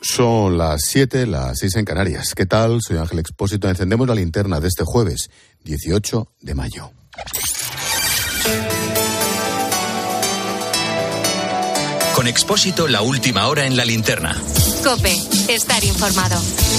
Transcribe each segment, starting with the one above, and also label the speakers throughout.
Speaker 1: Son las 7, las 6 en Canarias. ¿Qué tal? Soy Ángel Expósito. Encendemos la linterna de este jueves, 18 de mayo.
Speaker 2: Con Expósito, la última hora en la linterna.
Speaker 3: COPE, estar informado.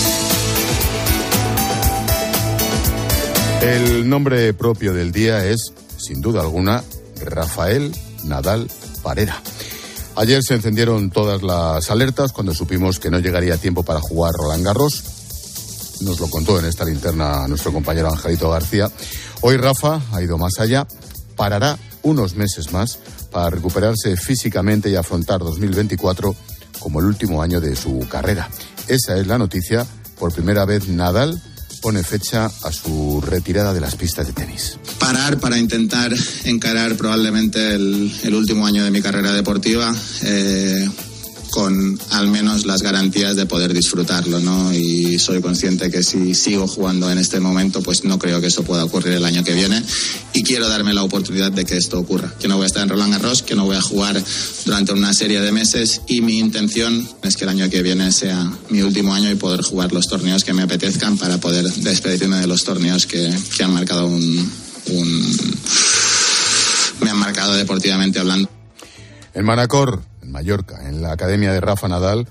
Speaker 1: El nombre propio del día es, sin duda alguna, Rafael Nadal Parera. Ayer se encendieron todas las alertas cuando supimos que no llegaría tiempo para jugar Roland Garros. Nos lo contó en esta linterna nuestro compañero Angelito García. Hoy Rafa ha ido más allá, parará unos meses más para recuperarse físicamente y afrontar 2024 como el último año de su carrera. Esa es la noticia. Por primera vez Nadal pone fecha a su retirada de las pistas de tenis.
Speaker 4: Parar para intentar encarar probablemente el último año de mi carrera deportiva con al menos las garantías de poder disfrutarlo, ¿no? Y soy consciente que si sigo jugando en este momento, pues no creo que eso pueda ocurrir el año que viene y quiero darme la oportunidad de que esto ocurra. Que no voy a estar en Roland Garros, que no voy a jugar durante una serie de meses y mi intención es que el año que viene sea mi último año y poder jugar los torneos que me apetezcan para poder despedirme de los torneos que han marcado me han marcado deportivamente hablando.
Speaker 1: En Manacor, en Mallorca, en la Academia de Rafa Nadal,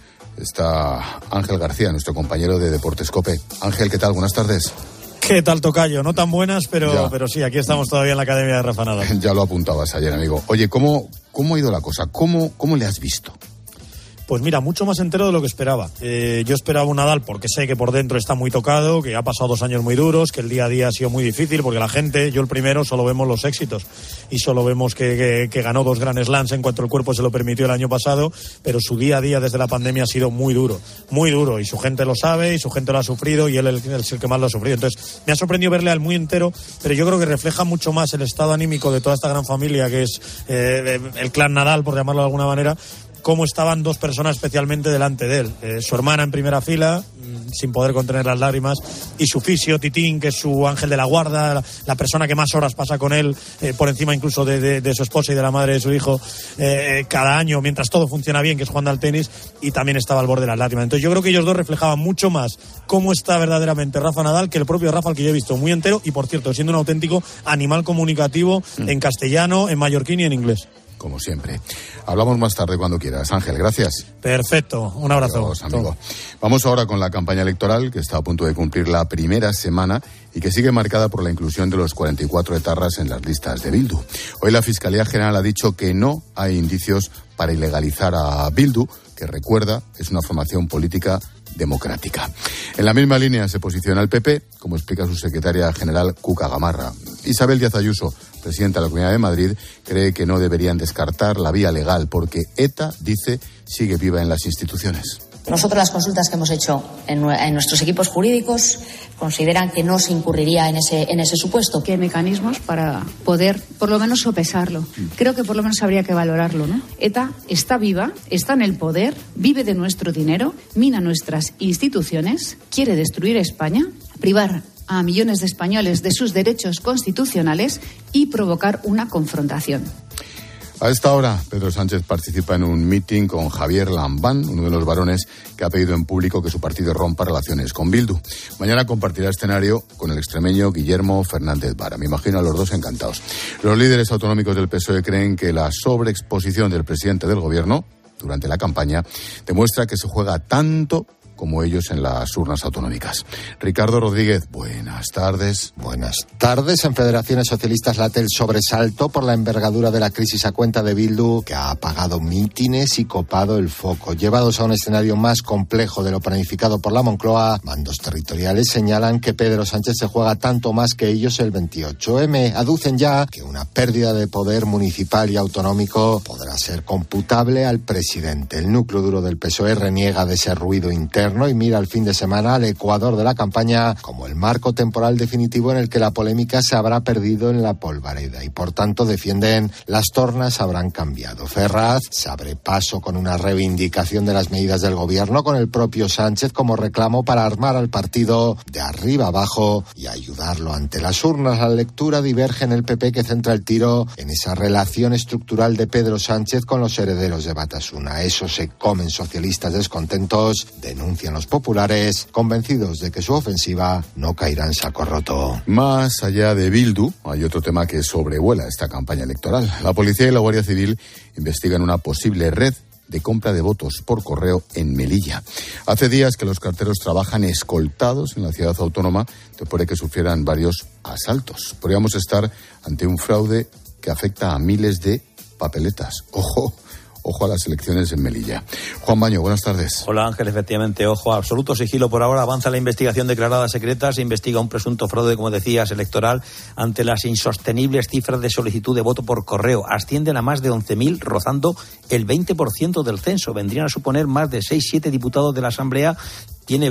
Speaker 1: está Ángel García, nuestro compañero de Deportes COPE. Ángel, ¿qué tal? Buenas tardes.
Speaker 5: ¿Qué tal, tocayo? No tan buenas, pero sí, aquí estamos todavía en la Academia de Rafa Nadal.
Speaker 1: Ya lo apuntabas ayer, amigo. Oye, ¿cómo ha ido la cosa? ¿Cómo le has visto?
Speaker 5: Pues mira, mucho más entero de lo que esperaba. Yo esperaba un Nadal porque sé que por dentro está muy tocado, que ha pasado 2 años muy duros, que el día a día ha sido muy difícil, porque la gente, yo el primero, solo vemos los éxitos y solo vemos que ganó 2 Grand Slams en cuanto el cuerpo se lo permitió el año pasado, pero su día a día desde la pandemia ha sido muy duro, y su gente lo sabe y su gente lo ha sufrido y él es el que más lo ha sufrido. Entonces me ha sorprendido verle al muy entero, pero yo creo que refleja mucho más el estado anímico de toda esta gran familia que es el clan Nadal, por llamarlo de alguna manera, cómo estaban 2 personas especialmente delante de él. Su hermana en primera fila, sin poder contener las lágrimas, y su fisio, Titín, que es su ángel de la guarda, la persona que más horas pasa con él, por encima incluso de su esposa y de la madre de su hijo, cada año, mientras todo funciona bien, que es jugando al tenis, y también estaba al borde de las lágrimas. Entonces yo creo que ellos 2 reflejaban mucho más cómo está verdaderamente Rafa Nadal que el propio Rafa, al que yo he visto muy entero, y por cierto, siendo un auténtico animal comunicativo en castellano, en mallorquín y en inglés.
Speaker 1: Como siempre. Hablamos más tarde cuando quieras. Ángel, gracias.
Speaker 5: Perfecto. Un abrazo.
Speaker 1: Adiós, amigo. Vamos ahora con la campaña electoral, que está a punto de cumplir la primera semana y que sigue marcada por la inclusión de los 44 etarras en las listas de Bildu. Hoy la Fiscalía General ha dicho que no hay indicios para ilegalizar a Bildu, que recuerda, es una formación política democrática. En la misma línea se posiciona el PP, como explica su secretaria general Cuca Gamarra. Isabel Díaz Ayuso, presidenta de la Comunidad de Madrid, cree que no deberían descartar la vía legal porque ETA, dice, sigue viva en las instituciones.
Speaker 6: Nosotros las consultas que hemos hecho en nuestros equipos jurídicos consideran que no se incurriría en ese supuesto.
Speaker 7: ¿Qué hay mecanismos para poder, por lo menos, sopesarlo? Creo que por lo menos habría que valorarlo, ¿no? ETA está viva, está en el poder, vive de nuestro dinero, mina nuestras instituciones, quiere destruir España, privar a millones de españoles de sus derechos constitucionales y provocar una confrontación.
Speaker 1: A esta hora, Pedro Sánchez participa en un mitin con Javier Lambán, uno de los varones que ha pedido en público que su partido rompa relaciones con Bildu. Mañana compartirá escenario con el extremeño Guillermo Fernández Vara. Me imagino a los 2 encantados. Los líderes autonómicos del PSOE creen que la sobreexposición del presidente del gobierno durante la campaña demuestra que se juega tanto como ellos en las urnas autonómicas. Ricardo Rodríguez, buenas tardes.
Speaker 8: Buenas tardes. En Federaciones Socialistas late el sobresalto por la envergadura de la crisis a cuenta de Bildu, que ha apagado mítines y copado el foco. Llevados a un escenario más complejo de lo planificado por la Moncloa, mandos territoriales señalan que Pedro Sánchez se juega tanto más que ellos el 28M. Aducen ya que una pérdida de poder municipal y autonómico podrá ser computable al presidente. El núcleo duro del PSOE reniega de ese ruido interno gobierno y mira el fin de semana al Ecuador de la campaña como el marco temporal definitivo en el que la polémica se habrá perdido en la polvareda y por tanto defienden las tornas habrán cambiado. Ferraz se abre paso con una reivindicación de las medidas del gobierno con el propio Sánchez como reclamo para armar al partido de arriba abajo y ayudarlo ante las urnas. La lectura diverge en el PP, que centra el tiro en esa relación estructural de Pedro Sánchez con los herederos de Batasuna. Eso se comen socialistas descontentos, denuncian los populares, convencidos de que su ofensiva no caerá en saco roto.
Speaker 1: Más allá de Bildu, hay otro tema que sobrevuela esta campaña electoral. La policía y la Guardia Civil investigan una posible red de compra de votos por correo en Melilla. Hace días que los carteros trabajan escoltados en la ciudad autónoma después de que sufrieran varios asaltos. Podríamos estar ante un fraude que afecta a miles de papeletas. Ojo a las elecciones en Melilla. Juan Baño, buenas tardes.
Speaker 9: Hola Ángel, efectivamente, ojo, absoluto sigilo por ahora. Avanza la investigación declarada secreta. Se investiga un presunto fraude, como decías, electoral ante las insostenibles cifras de solicitud de voto por correo. Ascienden a más de 11.000, rozando el 20% del censo. Vendrían a suponer más de 6-7 diputados de la Asamblea. Tiene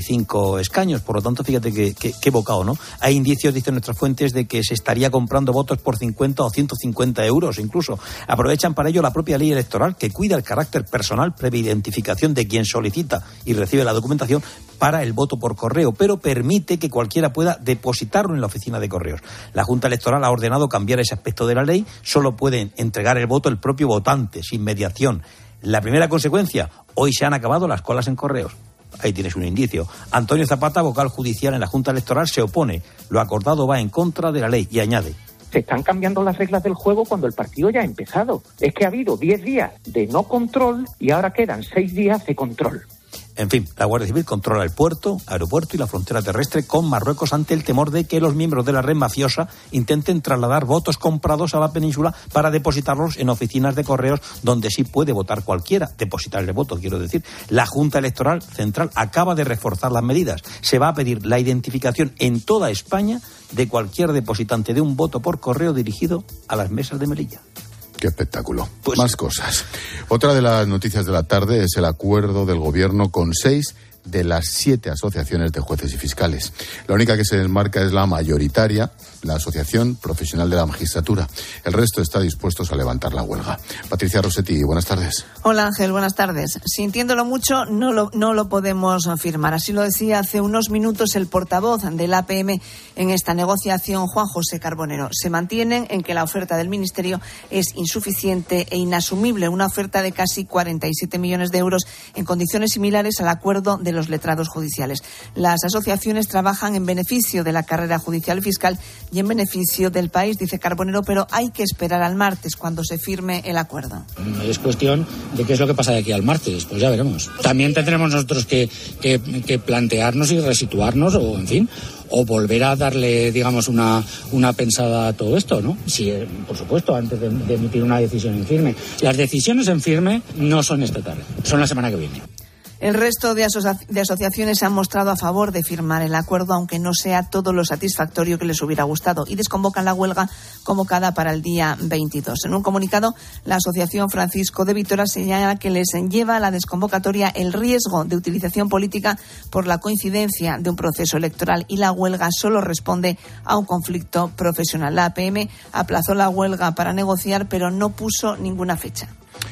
Speaker 9: 25 escaños, por lo tanto, fíjate qué bocado, ¿no? Hay indicios, dicen nuestras fuentes, de que se estaría comprando votos por 50 o 150 euros incluso. Aprovechan para ello la propia ley electoral, que cuida el carácter personal previa identificación de quien solicita y recibe la documentación para el voto por correo, pero permite que cualquiera pueda depositarlo en la oficina de correos. La Junta Electoral ha ordenado cambiar ese aspecto de la ley. Solo puede entregar el voto el propio votante, sin mediación. La primera consecuencia, hoy se han acabado las colas en correos. Ahí tienes un indicio. Antonio Zapata, vocal judicial en la Junta Electoral, se opone. Lo acordado va en contra de la ley y añade:
Speaker 10: se están cambiando las reglas del juego cuando el partido ya ha empezado. Es que ha habido 10 días de no control y ahora quedan 6 días de control.
Speaker 9: En fin, la Guardia Civil controla el puerto, aeropuerto y la frontera terrestre con Marruecos ante el temor de que los miembros de la red mafiosa intenten trasladar votos comprados a la península para depositarlos en oficinas de correos donde sí puede votar cualquiera, depositar el voto, quiero decir. La Junta Electoral Central acaba de reforzar las medidas. Se va a pedir la identificación en toda España de cualquier depositante de un voto por correo dirigido a las mesas de Melilla.
Speaker 1: Qué espectáculo. Pues más cosas. Otra de las noticias de la tarde es el acuerdo del gobierno con 6 de las 7 asociaciones de jueces y fiscales. La única que se desmarca es la mayoritaria, la Asociación Profesional de la Magistratura. El resto está dispuestos a levantar la huelga. Patricia Rossetti, buenas tardes.
Speaker 11: Hola Ángel, buenas tardes. Sintiéndolo mucho, no lo podemos afirmar. Así lo decía hace unos minutos el portavoz del APM en esta negociación, Juan José Carbonero. Se mantienen en que la oferta del Ministerio es insuficiente e inasumible. Una oferta de casi 47 millones de euros en condiciones similares al acuerdo de los letrados judiciales. Las asociaciones trabajan en beneficio de la carrera judicial y fiscal y en beneficio del país, dice Carbonero, pero hay que esperar al martes cuando se firme el acuerdo.
Speaker 12: Es cuestión de qué es lo que pasa de aquí al martes, pues ya veremos. También tendremos nosotros que plantearnos y resituarnos o, en fin, o volver a darle, digamos, una pensada a todo esto, ¿no? Sí, por supuesto, antes de emitir una decisión en firme. Las decisiones en firme no son esta tarde, son la semana que viene.
Speaker 11: El resto de asociaciones se han mostrado a favor de firmar el acuerdo, aunque no sea todo lo satisfactorio que les hubiera gustado, y desconvocan la huelga convocada para el día 22. En un comunicado, la Asociación Francisco de Vitoria señala que les lleva a la desconvocatoria el riesgo de utilización política por la coincidencia de un proceso electoral, y la huelga solo responde a un conflicto profesional. La APM aplazó la huelga para negociar, pero no puso ninguna fecha.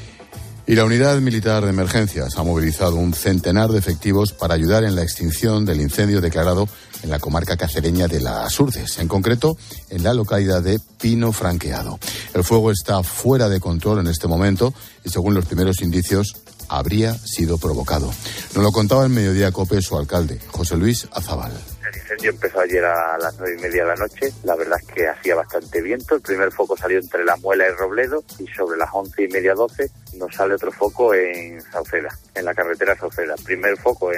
Speaker 1: Y la Unidad Militar de Emergencias ha movilizado un centenar de efectivos para ayudar en la extinción del incendio declarado en la comarca cacereña de Las Urdes, en concreto en la localidad de Pino Franqueado. El fuego está fuera de control en este momento y, según los primeros indicios, habría sido provocado. Nos lo contaba en Mediodía COPE su alcalde, José Luis Azabal.
Speaker 13: El incendio empezó ayer a las 9:30 de la noche. La verdad es que hacía bastante viento. El primer foco salió entre La Muela y Robledo, y sobre las 11:30, 12 nos sale otro foco en Sauceda, en la carretera Sauceda. Primer foco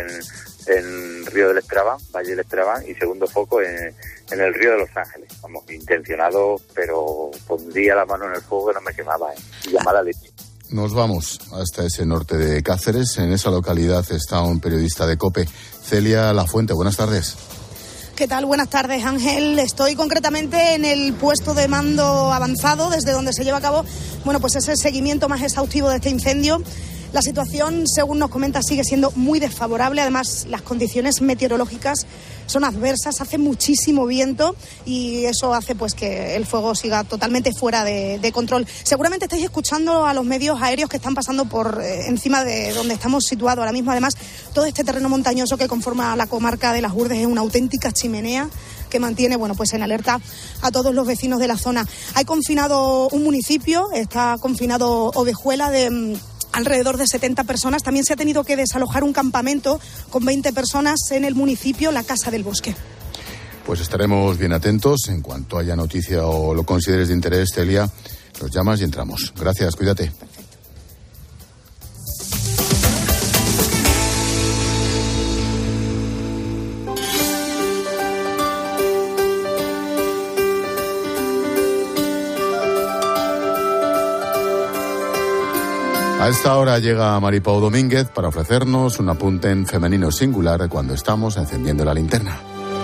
Speaker 13: en Río del Estrabán, Valle del Estrabán, y segundo foco en el Río de Los Ángeles. Vamos, intencionado, pero pondría la mano en el fuego que no me quemaba, y llamada leche.
Speaker 1: Nos vamos hasta ese norte de Cáceres. En esa localidad está un periodista de COPE, Celia Lafuente. Buenas tardes.
Speaker 14: ¿Qué tal? Buenas tardes, Ángel. Estoy concretamente en el puesto de mando avanzado, desde donde se lleva a cabo, pues ese seguimiento más exhaustivo de este incendio. La situación, según nos comenta, sigue siendo muy desfavorable. Además, las condiciones meteorológicas son adversas, hace muchísimo viento y eso hace pues que el fuego siga totalmente fuera de control. Seguramente estáis escuchando a los medios aéreos que están pasando por encima de donde estamos situados ahora mismo. Además, todo este terreno montañoso que conforma la comarca de Las Hurdes es una auténtica chimenea que mantiene, bueno, pues en alerta a todos los vecinos de la zona. Hay confinado un municipio, está confinado Ovejuela de alrededor de 70 personas. También se ha tenido que desalojar un campamento con 20 personas en el municipio La Casa del Bosque.
Speaker 1: Pues estaremos bien atentos. En cuanto haya noticia o lo consideres de interés, Celia, nos llamas y entramos. Gracias, cuídate. Perfecto. A esta hora llega Maripau Domínguez para ofrecernos un apunte en femenino singular cuando estamos encendiendo la linterna.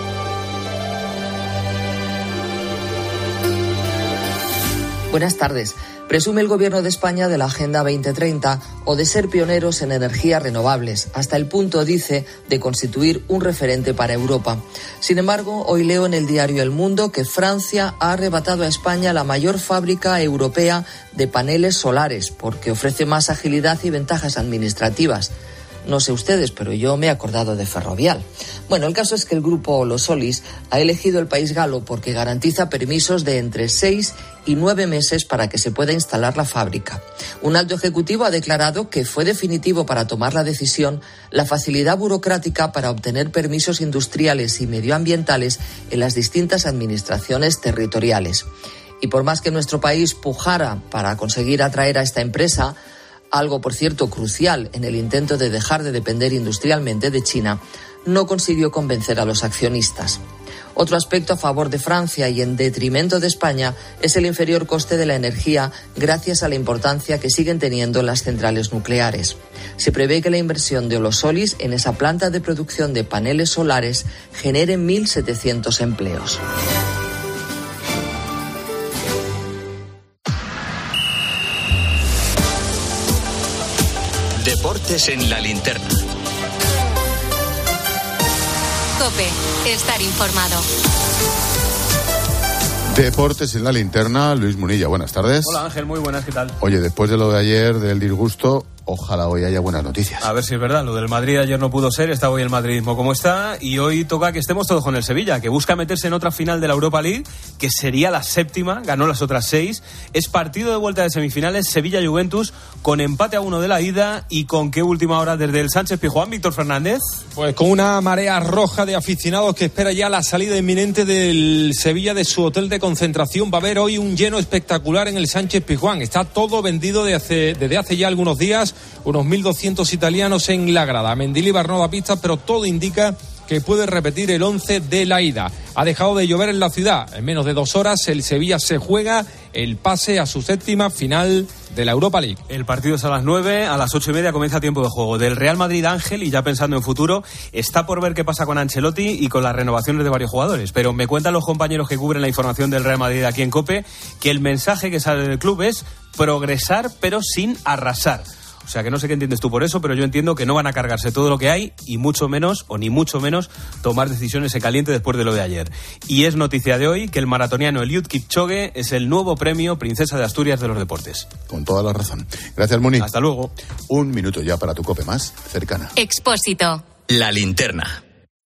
Speaker 15: Buenas tardes. Presume el Gobierno de España de la Agenda 2030 o de ser pioneros en energías renovables, hasta el punto, dice, de constituir un referente para Europa. Sin embargo, hoy leo en el diario El Mundo que Francia ha arrebatado a España la mayor fábrica europea de paneles solares porque ofrece más agilidad y ventajas administrativas. No sé ustedes, pero yo me he acordado de Ferrovial. Bueno, el caso es que el grupo Los Solis ha elegido el país galo porque garantiza permisos de entre 6 y 9 meses para que se pueda instalar la fábrica. Un alto ejecutivo ha declarado que fue definitivo para tomar la decisión la facilidad burocrática para obtener permisos industriales y medioambientales en las distintas administraciones territoriales. Y por más que nuestro país pujara para conseguir atraer a esta empresa, algo, por cierto, crucial en el intento de dejar de depender industrialmente de China, no consiguió convencer a los accionistas. Otro aspecto a favor de Francia y en detrimento de España es el inferior coste de la energía gracias a la importancia que siguen teniendo las centrales nucleares. Se prevé que la inversión de Olosolis en esa planta de producción de paneles solares genere 1.700 empleos.
Speaker 2: Deportes en la linterna.
Speaker 3: COPE, estar informado.
Speaker 1: Deportes en la linterna, Luis Munilla, buenas tardes.
Speaker 16: Hola Ángel, muy buenas, ¿qué tal?
Speaker 1: Oye, después de lo de ayer, del disgusto, ojalá hoy haya buenas noticias.
Speaker 16: A ver si es verdad, lo del Madrid ayer no pudo ser, está hoy el madridismo como está, y hoy toca que estemos todos con el Sevilla, que busca meterse en otra final de la Europa League, que sería la 7ª, ganó las otras 6, es partido de vuelta de semifinales, Sevilla-Juventus, con empate a 1 de la ida, y con qué última hora desde el Sánchez-Pizjuán, Víctor Fernández.
Speaker 17: Pues con una marea roja de aficionados que espera ya la salida inminente del Sevilla de su hotel de concentración. Va a haber hoy un lleno espectacular en el Sánchez-Pizjuán. Está todo vendido desde hace ya algunos días, unos 1.200 italianos en la grada. Mendilibar no da pistas, pero todo indica que puede repetir el 11 de la ida. Ha dejado de llover en la ciudad. En menos de 2 horas el Sevilla se juega el pase a su 7ª final de la Europa League.
Speaker 16: El partido es a las 9, a las 8:30 comienza tiempo de juego. Del Real Madrid, Ángel, y ya pensando en futuro, está por ver qué pasa con Ancelotti y con las renovaciones de varios jugadores. Pero me cuentan los compañeros que cubren la información del Real Madrid aquí en COPE que el mensaje que sale del club es progresar pero sin arrasar. O sea, que no sé qué entiendes tú por eso, pero yo entiendo que no van a cargarse todo lo que hay y mucho menos, o ni mucho menos, tomar decisiones en caliente después de lo de ayer. Y es noticia de hoy que el maratoniano Eliud Kipchoge es el nuevo premio Princesa de Asturias de los deportes.
Speaker 1: Con toda la razón. Gracias, Muni.
Speaker 16: Hasta luego.
Speaker 1: Un minuto ya para tu COPE más cercana.
Speaker 3: Expósito.
Speaker 2: La linterna.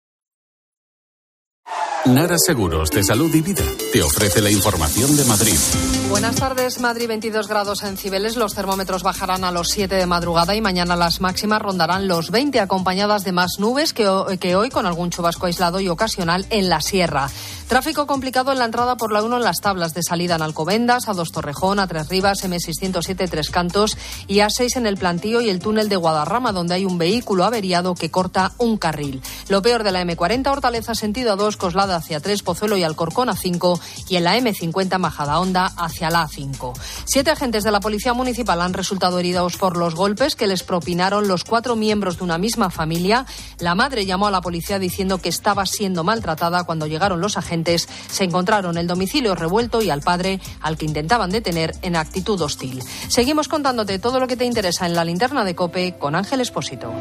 Speaker 18: Nara Seguros de Salud y Vida te ofrece la información de Madrid.
Speaker 19: Buenas tardes. Madrid, 22 grados en Cibeles. Los termómetros bajarán a los 7 de madrugada y mañana las máximas rondarán los 20, acompañadas de más nubes que hoy, con algún chubasco aislado y ocasional en la sierra. Tráfico complicado en la entrada por la 1 en las tablas de salida en Alcobendas, A2 Torrejón, A3 Rivas, M607 Tres Cantos y A6 en el Plantío y el túnel de Guadarrama, donde hay un vehículo averiado que corta un carril. Lo peor de la M40, Hortaleza sentido A2, Coslada hacia 3, Pozuelo y Alcorcón A5 y en la M50 Majadahonda hacia la A5. 7 agentes de la Policía Municipal han resultado heridos por los golpes que les propinaron los 4 miembros de una misma familia. La madre llamó a la policía diciendo que estaba siendo maltratada. Cuando llegaron los agentes, se encontraron el domicilio revuelto y al padre, al que intentaban detener, en actitud hostil. Seguimos contándote todo lo que te interesa en la linterna de COPE con Ángel Expósito.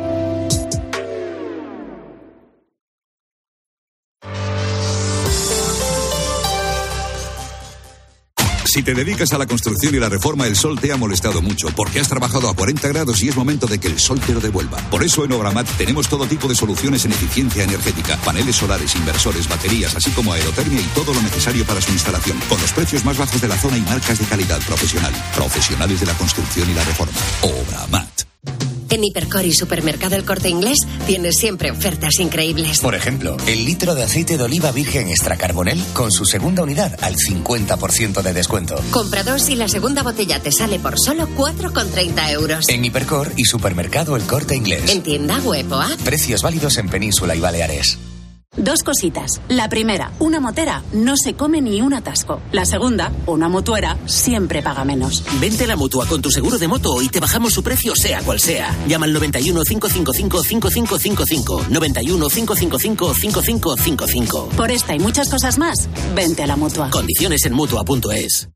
Speaker 20: Si te dedicas a la construcción y la reforma, el sol te ha molestado mucho, porque has trabajado a 40 grados y es momento de que el sol te lo devuelva. Por eso en Obramat tenemos todo tipo de soluciones en eficiencia energética, paneles solares, inversores, baterías, así como aerotermia y todo lo necesario para su instalación, con los precios más bajos de la zona y marcas de calidad profesional. Profesionales de la construcción y la reforma. Obramat.
Speaker 21: En Hipercor y Supermercado El Corte Inglés tienes siempre ofertas increíbles.
Speaker 22: Por ejemplo, el litro de aceite de oliva virgen extra carbonel con su segunda unidad al 50% de descuento.
Speaker 21: Compra 2 y la segunda botella te sale por solo 4,30 euros.
Speaker 22: En Hipercor y Supermercado El Corte Inglés.
Speaker 21: En tienda, web o app.
Speaker 22: Precios válidos en Península y Baleares.
Speaker 23: 2 cositas. La primera, una motera no se come ni un atasco. La segunda, una mutuera siempre paga menos.
Speaker 24: Vente a la Mutua con tu seguro de moto y te bajamos su precio sea cual sea. Llama al 91 555 5555. 91 555 5555.
Speaker 23: Por esta y muchas cosas más, vente a la Mutua.
Speaker 24: Condiciones en Mutua.es.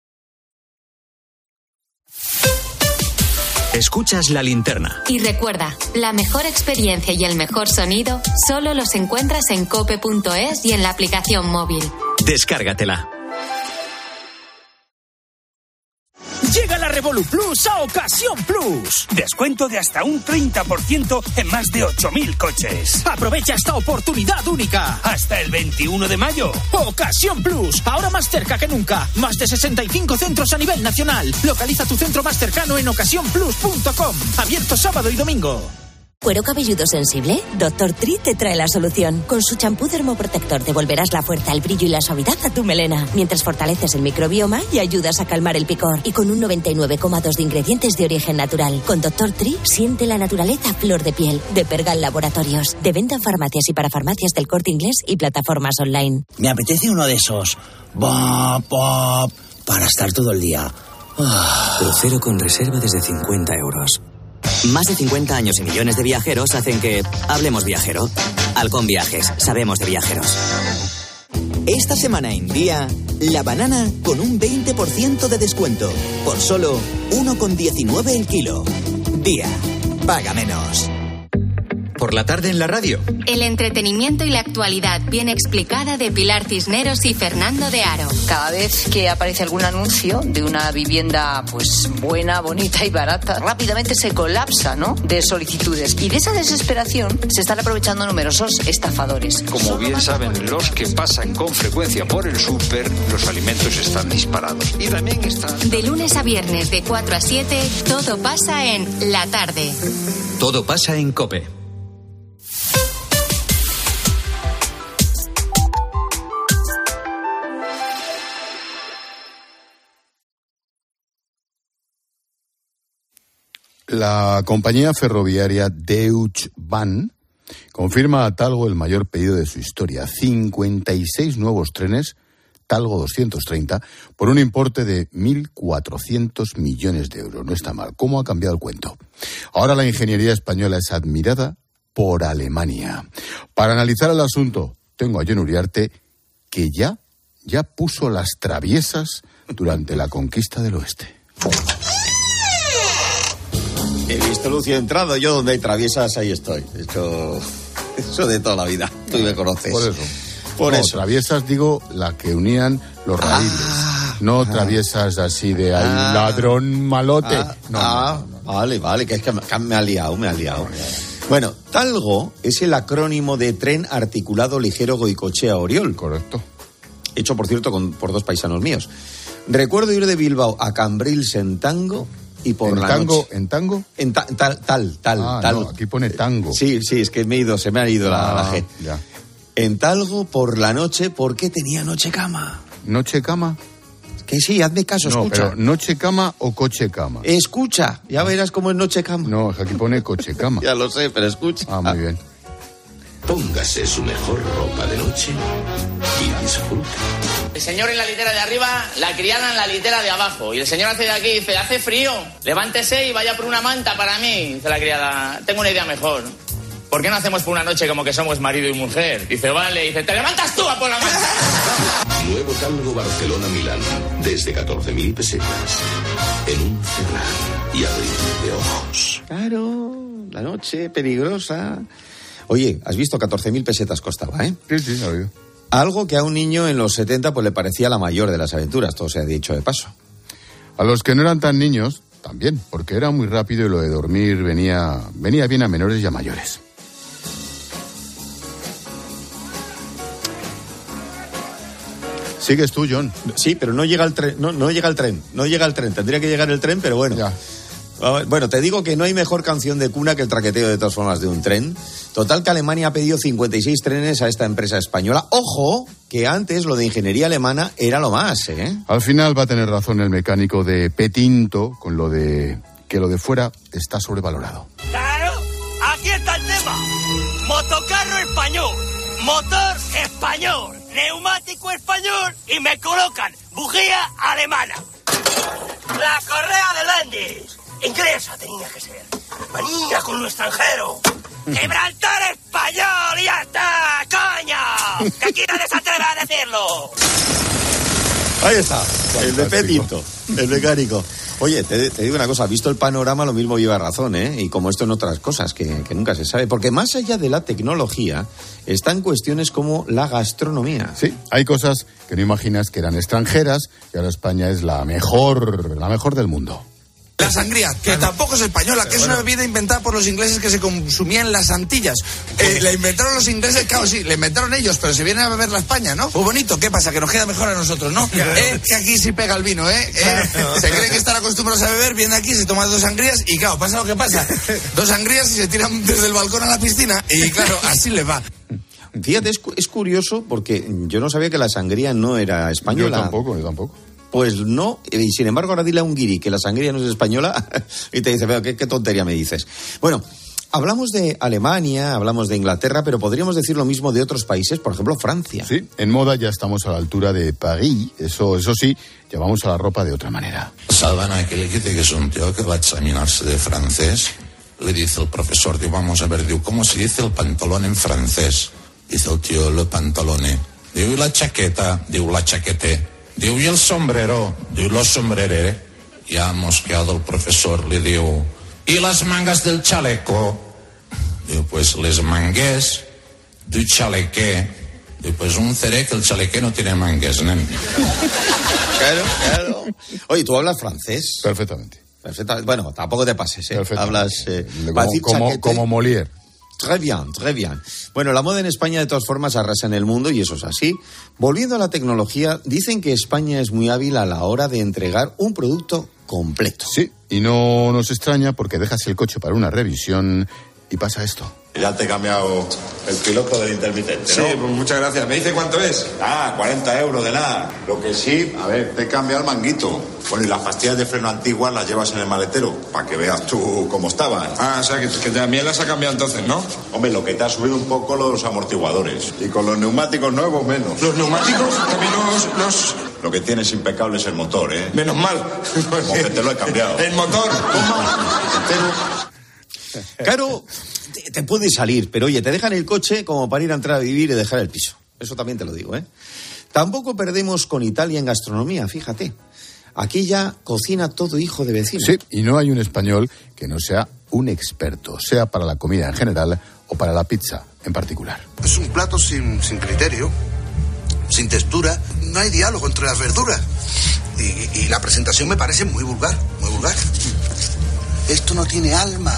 Speaker 2: Escuchas La Linterna.
Speaker 3: Y recuerda, la mejor experiencia y el mejor sonido solo los encuentras en cope.es y en la aplicación móvil.
Speaker 2: Descárgatela.
Speaker 25: Llega la Revolut Plus a Ocasión Plus. Descuento de hasta un 30% en más de 8.000 coches. Aprovecha esta oportunidad única hasta el 21 de mayo. Ocasión Plus, ahora más cerca que nunca. Más de 65 centros a nivel nacional. Localiza tu centro más cercano en ocasiónplus.com. Abierto sábado y domingo.
Speaker 26: ¿Cuero cabelludo sensible? Dr. Tri te trae la solución. Con su champú dermoprotector devolverás la fuerza, el brillo y la suavidad a tu melena, mientras fortaleces el microbioma y ayudas a calmar el picor. Y con un 99,2 de ingredientes de origen natural. Con Dr. Tri siente la naturaleza a flor de piel. De Pergal Laboratorios. De venta en farmacias y para farmacias del Corte Inglés y plataformas online.
Speaker 27: Me apetece uno de esos. Para estar todo el día.
Speaker 28: Crucero con reserva desde 50 euros. Más de 50 años y millones de viajeros hacen que hablemos viajero. Halcón Viajes, sabemos de viajeros.
Speaker 29: Esta semana en Día, la banana con un 20% de descuento. Por solo 1,19 el kilo. Día, paga menos.
Speaker 2: Por la tarde en la radio.
Speaker 3: El entretenimiento y la actualidad bien explicada de Pilar Cisneros y Fernando de Aro.
Speaker 11: Cada vez que aparece algún anuncio de una vivienda pues buena, bonita y barata, rápidamente se colapsa, ¿no?, de solicitudes. Y de esa desesperación se están aprovechando numerosos estafadores.
Speaker 30: Como bien saben los que pasan con frecuencia por el súper, los alimentos están disparados. Y también están...
Speaker 3: De lunes a viernes de 4 a 7, todo pasa en La Tarde.
Speaker 2: Todo pasa en COPE.
Speaker 1: La compañía ferroviaria Deutsche Bahn confirma a Talgo el mayor pedido de su historia, 56 nuevos trenes Talgo 230 por un importe de 1.400 millones de euros. No está mal. ¿Cómo ha cambiado el cuento? Ahora la ingeniería española es admirada por Alemania. Para analizar el asunto, tengo a Jon Uriarte, que ya puso las traviesas durante la conquista del oeste.
Speaker 31: He visto luz y he entrado. Yo donde hay traviesas, ahí estoy. Eso de toda la vida. Tú me conoces. Por eso.
Speaker 1: Traviesas, digo, la que unían los raíles. No traviesas así de al ladrón malote. No.
Speaker 31: Vale, que es que me ha liado. Bueno, Talgo es el acrónimo de Tren Articulado Ligero Goicoechea Oriol.
Speaker 1: Correcto.
Speaker 31: Hecho, por cierto, por dos paisanos míos. Recuerdo ir de Bilbao a Cambrils en tango. Y por la noche.
Speaker 1: ¿En tango?
Speaker 31: En tal.
Speaker 1: No, aquí pone tango.
Speaker 31: Sí, es que se me ha ido la G.
Speaker 1: Ya.
Speaker 31: En Talgo por la noche, ¿por qué tenía noche-cama?
Speaker 1: ¿Noche-cama?
Speaker 31: Que sí, hazme caso,
Speaker 1: no,
Speaker 31: escucha.
Speaker 1: Pero ¿noche-cama o coche-cama?
Speaker 31: Escucha, ya verás cómo es noche-cama.
Speaker 1: No, aquí pone coche-cama.
Speaker 31: Ya lo sé, pero escucha.
Speaker 1: Muy bien.
Speaker 4: Póngase su mejor ropa de noche y disfrute.
Speaker 5: El señor en la litera de arriba, la criada en la litera de abajo. Y el señor hace de aquí, dice, hace frío, levántese y vaya por una manta para mí. Dice la criada, tengo una idea mejor. ¿Por qué no hacemos por una noche como que somos marido y mujer? Dice, vale. Dice, te levantas tú a por la manta.
Speaker 4: Nuevo Talgo Barcelona-Milán, desde 14.000 pesetas. En un cerrar y abrir de ojos.
Speaker 31: Claro, la noche peligrosa. Oye, ¿has visto? 14.000 pesetas costaba, ¿eh?
Speaker 1: Sí, lo he oído.
Speaker 31: Algo que a un niño en los 70 pues le parecía la mayor de las aventuras, todo se ha dicho de paso.
Speaker 1: A los que no eran tan niños, también, porque era muy rápido y lo de dormir venía bien a menores y a mayores. ¿Sigues tú, John?
Speaker 31: Sí, pero no llega el tren, no llega el tren. Tendría que llegar el tren, pero bueno.
Speaker 1: Ya.
Speaker 31: Bueno, te digo que no hay mejor canción de cuna que el traqueteo de todas formas de un tren. Total que Alemania ha pedido 56 trenes a esta empresa española. Ojo, que antes lo de ingeniería alemana era lo más, ¿eh?
Speaker 1: Al final va a tener razón el mecánico de Petinto con lo de que lo de fuera está sobrevalorado.
Speaker 25: Claro, aquí está el tema. Motocarro español, motor español, neumático español y me colocan bujía alemana. La correa de Landis. Inglesa tenía que ser. Manía con un extranjero. Gibraltar español y ya está, coño. Que aquí nadie se atreve a decirlo.
Speaker 31: Ahí está, el de Petito, el mecánico. Oye, te digo una cosa, visto el panorama lo mismo lleva razón, ¿eh? Y como esto en otras cosas que nunca se sabe. Porque más allá de la tecnología, están cuestiones como la gastronomía.
Speaker 1: Sí, hay cosas que no imaginas que eran extranjeras y ahora España es la mejor del mundo.
Speaker 6: La sangría, que tampoco es española, que es una bebida inventada por los ingleses que se consumía en las Antillas. La inventaron los ingleses, claro, sí, la inventaron ellos, pero se vienen a beberla a España, ¿no? Muy bonito, ¿qué pasa? Que nos queda mejor a nosotros, ¿no? Que aquí sí pega el vino, ¿eh? Se creen que están acostumbrados a beber, vienen aquí, se toman 2 sangrías y claro, pasa lo que pasa. 2 sangrías y se tiran desde el balcón a la piscina y claro, así les va.
Speaker 31: Fíjate, es curioso porque yo no sabía que la sangría no era española.
Speaker 1: Yo tampoco.
Speaker 31: Pues no, y sin embargo ahora dile a un guiri que la sangría no es española y te dice, pero qué tontería me dices. Bueno, hablamos de Alemania, hablamos de Inglaterra, pero podríamos decir lo mismo de otros países, por ejemplo Francia.
Speaker 1: Sí, en moda ya estamos a la altura de París, eso sí, llevamos a la ropa de otra manera.
Speaker 7: Salvan a aquel que es un tío que va a examinarse de francés, le dice el profesor, digo, vamos a ver, digo, ¿cómo se dice el pantalón en francés? Dice el tío, le pantalone. Digo, ¿y la chaqueta? Digo, la chaquete. Digo, ¿y el sombrero? Digo, los sombrerere. Ya ha mosqueado el profesor, le digo, ¿y las mangas del chaleco? Digo, pues les mangués du chalequé. Digo, pues un ceré que el chalequé no tiene mangués, ¿no?
Speaker 31: Claro. Oye, ¿tú hablas francés?
Speaker 1: Perfectamente.
Speaker 31: Bueno, tampoco te pases, ¿eh? Hablas...
Speaker 1: como Molière.
Speaker 31: Très bien. Bueno, la moda en España de todas formas arrasa en el mundo y eso es así. Volviendo a la tecnología, dicen que España es muy hábil a la hora de entregar un producto completo.
Speaker 1: Sí, y no nos extraña porque dejas el coche para una revisión y pasa esto.
Speaker 31: Ya te he cambiado el piloto del intermitente, ¿no?
Speaker 8: Sí, pues muchas gracias. ¿Me dice cuánto es?
Speaker 31: 40 euros de nada. Lo que sí, a ver, te he cambiado el manguito. Bueno, y las pastillas de freno antiguas las llevas en el maletero, para que veas tú cómo estaban.
Speaker 8: O sea, que también las ha cambiado entonces, ¿no?
Speaker 31: Hombre, lo que te ha subido un poco los amortiguadores. Y con los neumáticos nuevos, menos.
Speaker 8: ¿Los neumáticos? También los...
Speaker 31: Lo que tienes impecable es el motor, ¿eh?
Speaker 8: Menos mal.
Speaker 31: Como que te lo he cambiado.
Speaker 8: El motor.
Speaker 31: Claro, te puede salir, pero oye, te dejan el coche como para ir a entrar a vivir y dejar el piso. Eso también te lo digo, ¿eh? Tampoco perdemos con Italia en gastronomía, fíjate. Aquí ya cocina todo hijo de vecino.
Speaker 1: Sí, y no hay un español que no sea un experto, sea para la comida en general o para la pizza en particular.
Speaker 9: Es un plato sin criterio, sin textura, no hay diálogo entre las verduras. Y la presentación me parece muy vulgar, muy vulgar. Esto no tiene alma.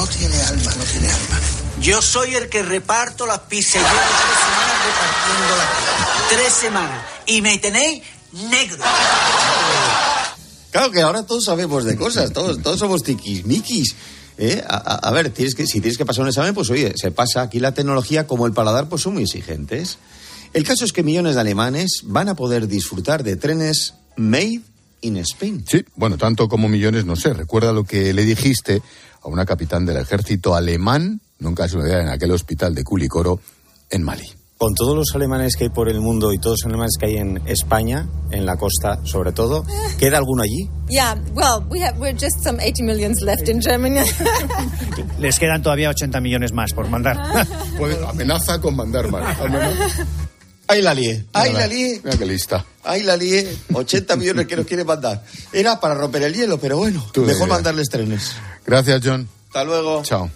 Speaker 10: Yo soy el que reparto las pizzas. Llevo 3 semanas repartiendo las pizzas. 3 semanas. Y me tenéis negro.
Speaker 31: Claro que ahora todos sabemos de cosas, todos somos tiquismiquis. A ver, si tienes que pasar un examen, pues oye, se pasa. Aquí la tecnología como el paladar pues son muy exigentes. El caso es que millones de alemanes van a poder disfrutar de trenes made in Spain.
Speaker 1: Sí, bueno, tanto como millones, no sé. Recuerda lo que le dijiste a una capitán del ejército alemán nunca se olvidará, en aquel hospital de Kulikoro, en Mali.
Speaker 31: Con todos los alemanes que hay por el mundo y todos los alemanes que hay en España, en la costa sobre todo, ¿queda alguno allí?
Speaker 12: Yeah, well, we're just some 80 millions left in Germany.
Speaker 13: Les quedan todavía 80 millones más por mandar.
Speaker 1: Pues amenaza con mandar más.
Speaker 31: Ahí la lié.
Speaker 1: Mira qué lista.
Speaker 31: Ahí la lié. 80 millones que nos quiere mandar. Era para romper el hielo, pero bueno, mejor mandarles trenes.
Speaker 1: Gracias, John.
Speaker 31: Hasta luego.
Speaker 1: Chao.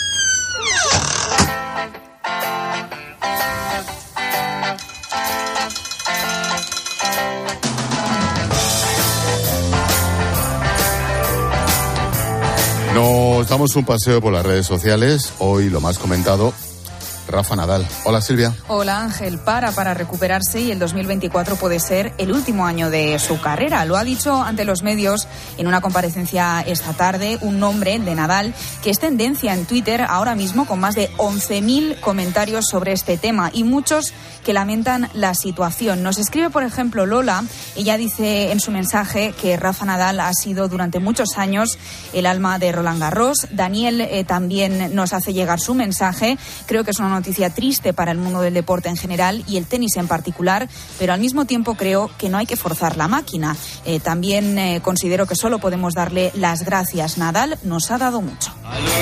Speaker 1: Nos damos un paseo por las redes sociales. Hoy lo más comentado, Rafa Nadal. Hola, Silvia.
Speaker 14: Hola, Ángel. Para recuperarse y el 2024 puede ser el último año de su carrera. Lo ha dicho ante los medios en una comparecencia esta tarde un nombre, el de Nadal, que es tendencia en Twitter ahora mismo con más de 11.000 comentarios sobre este tema y muchos que lamentan la situación. Nos escribe, por ejemplo, Lola. Ella dice en su mensaje que Rafa Nadal ha sido durante muchos años el alma de Roland Garros. Daniel también nos hace llegar su mensaje. Creo que es una noticia triste para el mundo del deporte en general y el tenis en particular, pero al mismo tiempo creo que no hay que forzar la máquina. También considero que solo podemos darle las gracias. Nadal nos ha dado mucho.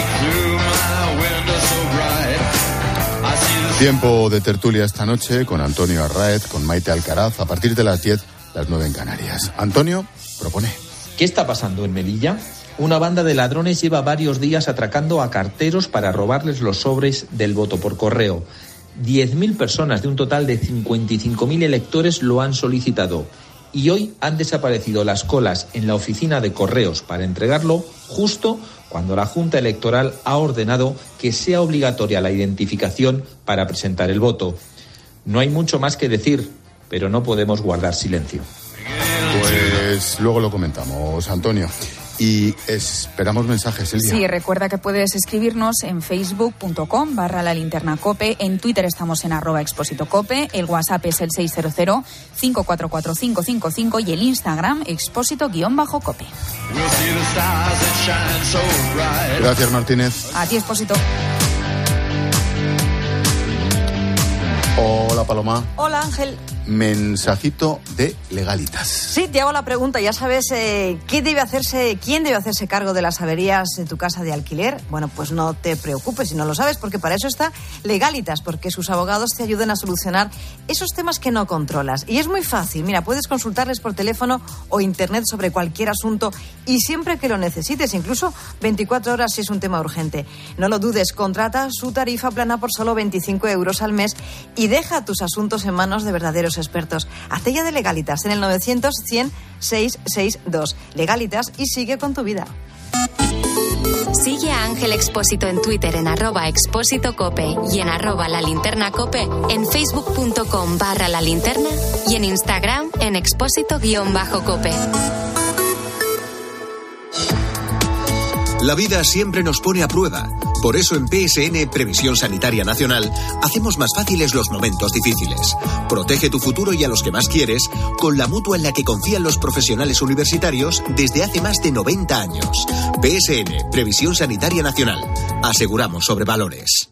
Speaker 1: Tiempo de tertulia esta noche con Antonio Arraez, con Maite Alcaraz, a partir de las 10, las 9 en Canarias. Antonio propone.
Speaker 15: ¿Qué está pasando en Melilla? Una banda de ladrones lleva varios días atracando a carteros para robarles los sobres del voto por correo. 10.000 personas de un total de 55.000 electores lo han solicitado. Y hoy han desaparecido las colas en la oficina de correos para entregarlo justo cuando la Junta Electoral ha ordenado que sea obligatoria la identificación para presentar el voto. No hay mucho más que decir, pero no podemos guardar silencio.
Speaker 1: Pues luego lo comentamos, Antonio. Y esperamos mensajes, Silvia.
Speaker 14: Sí, recuerda que puedes escribirnos en facebook.com/lalinternacope, en Twitter estamos en @expósitocope, el WhatsApp es el 600-544-555 y el Instagram expósito_cope.
Speaker 1: Gracias, Martínez.
Speaker 14: A ti, Expósito.
Speaker 1: Hola, Paloma.
Speaker 16: Hola, Ángel.
Speaker 1: Mensajito de Legalitas.
Speaker 16: Sí, te hago la pregunta. Ya sabes quién debe hacerse cargo de las averías de tu casa de alquiler. Bueno, pues no te preocupes si no lo sabes, porque para eso está Legalitas, porque sus abogados te ayudan a solucionar esos temas que no controlas. Y es muy fácil. Mira, puedes consultarles por teléfono o internet sobre cualquier asunto y siempre que lo necesites, incluso 24 horas si es un tema urgente. No lo dudes, contrata su tarifa plana por solo 25 euros al mes y deja tus asuntos en manos de verdaderos expertos. Hazte ya de Legalitas en el 900-100-662. Legalitas y sigue con tu vida.
Speaker 3: Sigue a Ángel Expósito en Twitter en @expósitocope y en @lalinternacope, en facebook.com/lalinterna y en Instagram en expósito_cope.
Speaker 17: La vida siempre nos pone a prueba. Por eso en PSN, Previsión Sanitaria Nacional, hacemos más fáciles los momentos difíciles. Protege tu futuro y a los que más quieres con la mutua en la que confían los profesionales universitarios desde hace más de 90 años. PSN, Previsión Sanitaria Nacional. Aseguramos sobre valores.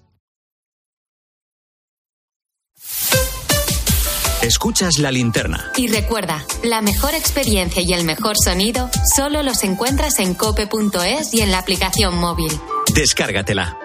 Speaker 2: Escuchas La Linterna.
Speaker 3: Y recuerda, la mejor experiencia y el mejor sonido solo los encuentras en cope.es y en la aplicación móvil.
Speaker 2: Descárgatela.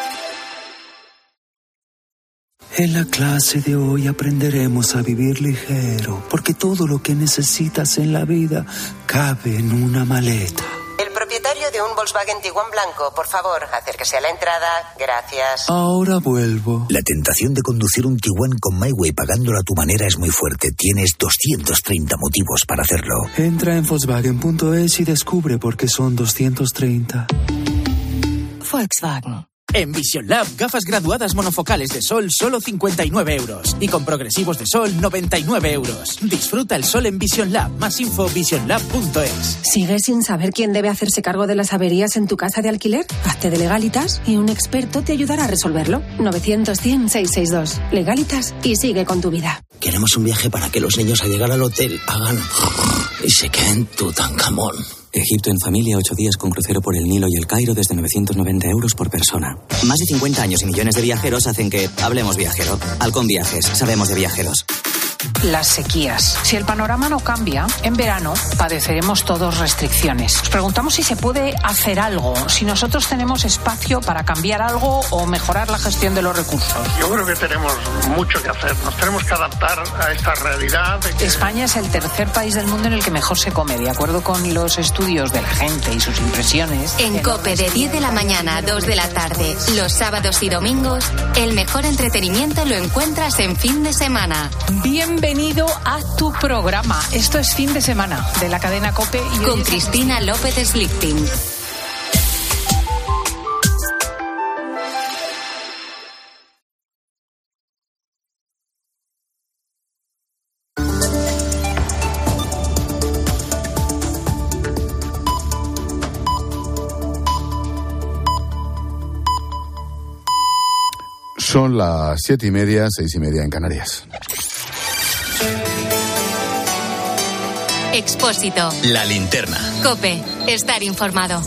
Speaker 18: En la clase de hoy aprenderemos a vivir ligero, porque todo lo que necesitas en la vida cabe en una maleta.
Speaker 19: El propietario de un Volkswagen Tiguan blanco, por favor, acérquese a la entrada. Gracias.
Speaker 18: Ahora vuelvo.
Speaker 27: La tentación de conducir un Tiguan con MyWay pagándolo a tu manera es muy fuerte. Tienes 230 motivos para hacerlo.
Speaker 18: Entra en Volkswagen.es y descubre por qué son 230.
Speaker 16: Volkswagen.
Speaker 25: En Vision Lab, gafas graduadas monofocales de sol, solo 59 euros. Y con progresivos de sol, 99 euros. Disfruta el sol en Vision Lab. Más info, visionlab.es.
Speaker 16: ¿Sigues sin saber quién debe hacerse cargo de las averías en tu casa de alquiler? Hazte de Legalitas y un experto te ayudará a resolverlo. 900-100-662. Legalitas y sigue con tu vida.
Speaker 27: Queremos un viaje para que los niños al llegar al hotel hagan y se queden Tutankamón.
Speaker 5: Egipto en familia, 8 días con crucero por el Nilo y el Cairo desde 990 euros por persona. Más de 50 años y millones de viajeros hacen que hablemos viajero. Halcón Viajes, sabemos de viajeros.
Speaker 11: Las sequías. Si el panorama no cambia, en verano padeceremos todos restricciones. Nos preguntamos si se puede hacer algo, si nosotros tenemos espacio para cambiar algo o mejorar la gestión de los recursos.
Speaker 20: Yo creo que tenemos mucho que hacer. Nos tenemos que adaptar a esta realidad.
Speaker 11: España es el tercer país del mundo en el que mejor se come, de acuerdo con los estudios de la gente y sus impresiones.
Speaker 3: En COPE, de 10 de la mañana a 2 de la tarde, los sábados y domingos, el mejor entretenimiento lo encuentras en fin de semana.
Speaker 11: Bienvenido a tu programa. Esto es Fin de Semana, de la cadena COPE. Y
Speaker 3: con Cristina López Slichting.
Speaker 1: Son las 7:30, 6:30 en Canarias.
Speaker 3: Expósito.
Speaker 2: La linterna.
Speaker 3: COPE. Estar informado.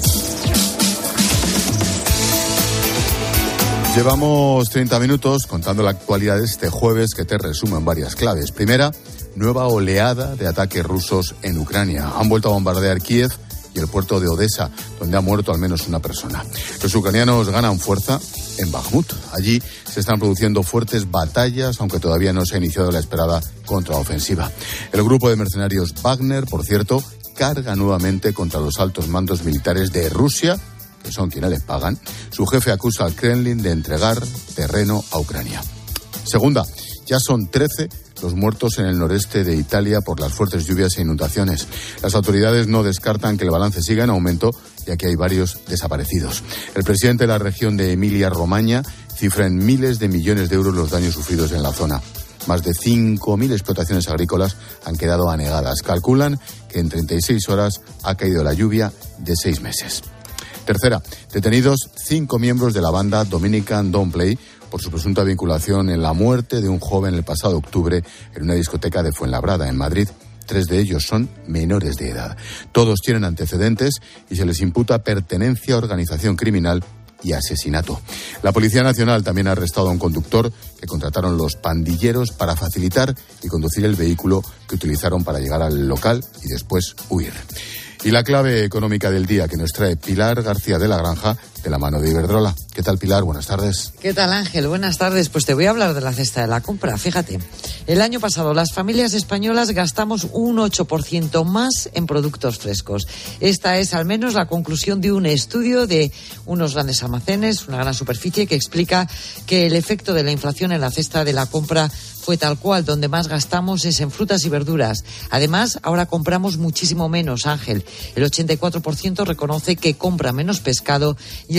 Speaker 1: Llevamos 30 minutos contando la actualidad de este jueves, que te resumo en varias claves. Primera, nueva oleada de ataques rusos en Ucrania. Han vuelto a bombardear Kiev y el puerto de Odessa, donde ha muerto al menos una persona. Los ucranianos ganan fuerza en Bakhmut. Allí se están produciendo fuertes batallas, aunque todavía no se ha iniciado la esperada contraofensiva. El grupo de mercenarios Wagner, por cierto, carga nuevamente contra los altos mandos militares de Rusia, que son quienes les pagan. Su jefe acusa al Kremlin de entregar terreno a Ucrania. Segunda, ya son 13 los muertos en el noreste de Italia por las fuertes lluvias e inundaciones. Las autoridades no descartan que el balance siga en aumento, ya que hay varios desaparecidos. El presidente de la región de Emilia-Romagna cifra en miles de millones de euros los daños sufridos en la zona. Más de 5.000 explotaciones agrícolas han quedado anegadas. Calculan que en 36 horas ha caído la lluvia de 6 meses. Tercera, detenidos 5 miembros de la banda Dominican Don't Play por su presunta vinculación en la muerte de un joven el pasado octubre en una discoteca de Fuenlabrada, en Madrid. 3 de ellos son menores de edad. Todos tienen antecedentes y se les imputa pertenencia a organización criminal y asesinato. La Policía Nacional también ha arrestado a un conductor que contrataron los pandilleros para facilitar y conducir el vehículo que utilizaron para llegar al local y después huir. Y la clave económica del día que nos trae Pilar García de la Granja, de la mano de Iberdrola. ¿Qué tal, Pilar? Buenas tardes.
Speaker 21: ¿Qué tal, Ángel? Buenas tardes. Pues te voy a hablar de la cesta de la compra. Fíjate, el año pasado las familias españolas gastamos un 8% más en productos frescos. Esta es al menos la conclusión de un estudio de unos grandes almacenes, una gran superficie, que explica que el efecto de la inflación en la cesta de la compra fue tal cual. Donde más gastamos es en frutas y verduras. Además, ahora compramos muchísimo menos, Ángel. El 84% reconoce que compra menos pescado y el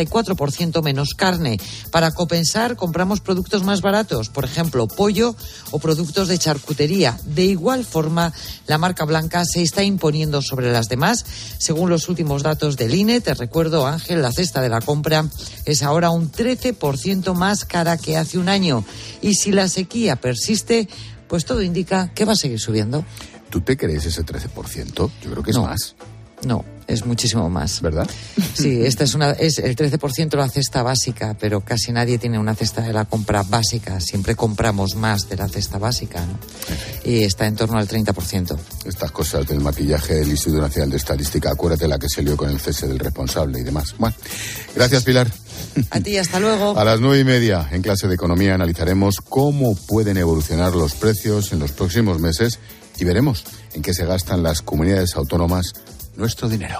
Speaker 21: 64% menos carne. Para compensar, compramos productos más baratos, por ejemplo, pollo o productos de charcutería. De igual forma, la marca blanca se está imponiendo sobre las demás. Según los últimos datos del INE, te recuerdo, Ángel, la cesta de la compra es ahora un 13% más cara que hace un año. Y si la sequía persiste, pues todo indica que va a seguir subiendo.
Speaker 1: ¿Tú te crees ese 13%? Yo creo que es más.
Speaker 21: No, es muchísimo más.
Speaker 1: ¿Verdad?
Speaker 21: Sí, esta es el 13% la cesta básica, pero casi nadie tiene una cesta de la compra básica. Siempre compramos más de la cesta básica, ¿no? Y está en torno al 30%.
Speaker 1: Estas cosas del maquillaje del Instituto Nacional de Estadística, acuérdate la que se lió con el cese del responsable y demás. Bueno, gracias, Pilar.
Speaker 21: A ti, hasta luego.
Speaker 1: A las 9:30, en clase de economía, analizaremos cómo pueden evolucionar los precios en los próximos meses y veremos en qué se gastan las comunidades autónomas nuestro dinero.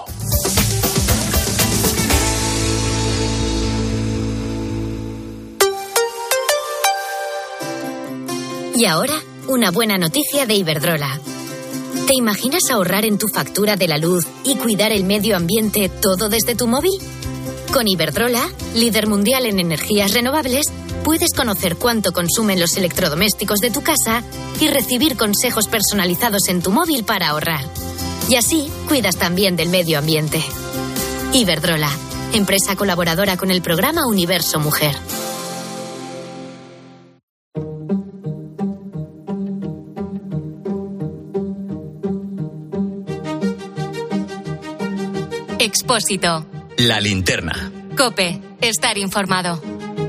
Speaker 3: Y ahora, una buena noticia de Iberdrola. ¿Te imaginas ahorrar en tu factura de la luz y cuidar el medio ambiente todo desde tu móvil? Con Iberdrola, líder mundial en energías renovables, puedes conocer cuánto consumen los electrodomésticos de tu casa y recibir consejos personalizados en tu móvil para ahorrar. Y así, cuidas también del medio ambiente. Iberdrola, empresa colaboradora con el programa Universo Mujer. Expósito.
Speaker 2: La linterna.
Speaker 3: COPE. Estar informado.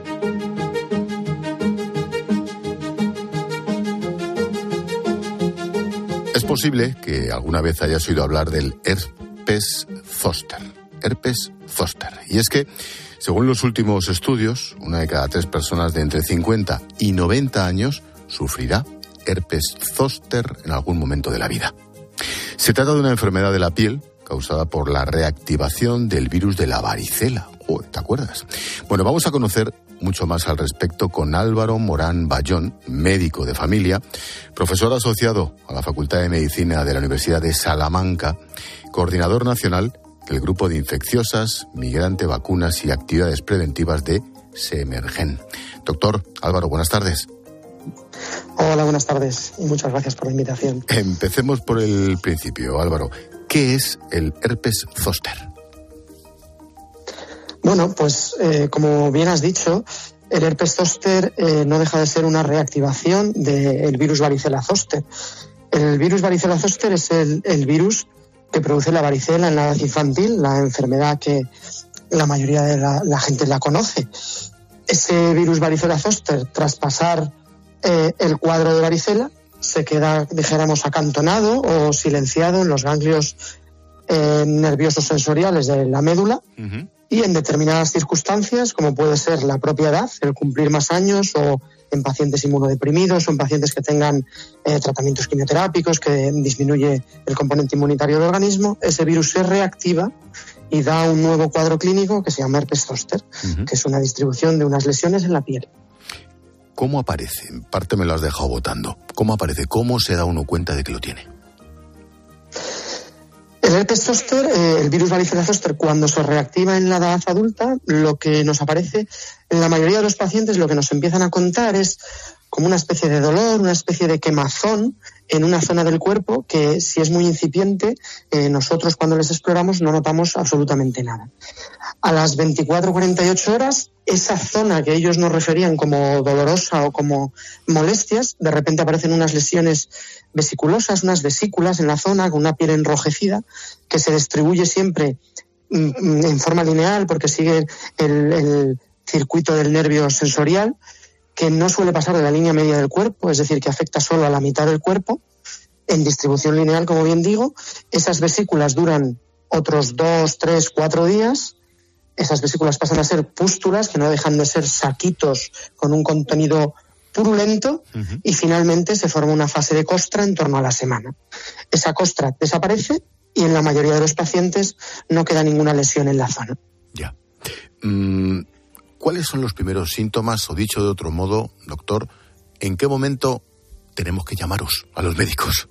Speaker 1: Es posible que alguna vez hayas oído hablar del herpes zóster. Herpes zóster. Y es que, según los últimos estudios, 1 de cada 3 personas de entre 50 y 90 años sufrirá herpes zóster en algún momento de la vida. Se trata de una enfermedad de la piel causada por la reactivación del virus de la varicela. ¿Te acuerdas? Bueno, vamos a conocer mucho más al respecto con Álvaro Morán Bayón, médico de familia, profesor asociado a la Facultad de Medicina de la Universidad de Salamanca, coordinador nacional del Grupo de Infecciosas, Migrante, Vacunas y Actividades Preventivas de Semergen. Doctor Álvaro, buenas tardes.
Speaker 4: Hola, buenas tardes y muchas gracias por la invitación.
Speaker 1: Empecemos por el principio, Álvaro. ¿Qué es el herpes zóster?
Speaker 4: Bueno, pues como bien has dicho, el herpes zóster no deja de ser una reactivación del virus varicela zóster. El virus varicela zóster es el virus que produce la varicela en la edad infantil, la enfermedad que la mayoría de la gente la conoce. Ese virus varicela zóster, tras pasar el cuadro de varicela, se queda, dijéramos, acantonado o silenciado en los ganglios nerviosos sensoriales de la médula. Uh-huh. Y en determinadas circunstancias, como puede ser la propia edad, el cumplir más años, o en pacientes inmunodeprimidos o en pacientes que tengan tratamientos quimioterápicos, que disminuye el componente inmunitario del organismo, ese virus se reactiva y da un nuevo cuadro clínico que se llama herpes zóster, uh-huh, que es una distribución de unas lesiones en la piel.
Speaker 1: ¿Cómo aparece? En parte me lo has dejado botando. ¿Cómo aparece? ¿Cómo se da uno cuenta de que lo tiene?
Speaker 4: El herpes zóster, el virus varicela zóster, cuando se reactiva en la edad adulta, lo que nos aparece en la mayoría de los pacientes, lo que nos empiezan a contar es como una especie de dolor, una especie de quemazón en una zona del cuerpo que, si es muy incipiente, nosotros cuando les exploramos no notamos absolutamente nada. A las 24 o 48 horas, esa zona que ellos nos referían como dolorosa o como molestias, de repente aparecen unas lesiones vesiculosas, unas vesículas en la zona con una piel enrojecida que se distribuye siempre en forma lineal porque sigue el circuito del nervio sensorial, que no suele pasar de la línea media del cuerpo, es decir, que afecta solo a la mitad del cuerpo, en distribución lineal, como bien digo. Esas vesículas duran otros 2, 3, 4 días. Esas vesículas pasan a ser pústulas, que no dejan de ser saquitos con un contenido purulento, uh-huh, y finalmente se forma una fase de costra en torno a la semana. Esa costra desaparece y en la mayoría de los pacientes no queda ninguna lesión en la zona.
Speaker 1: Ya. ¿Cuáles son los primeros síntomas? O dicho de otro modo, doctor, ¿en qué momento tenemos que llamaros a los médicos?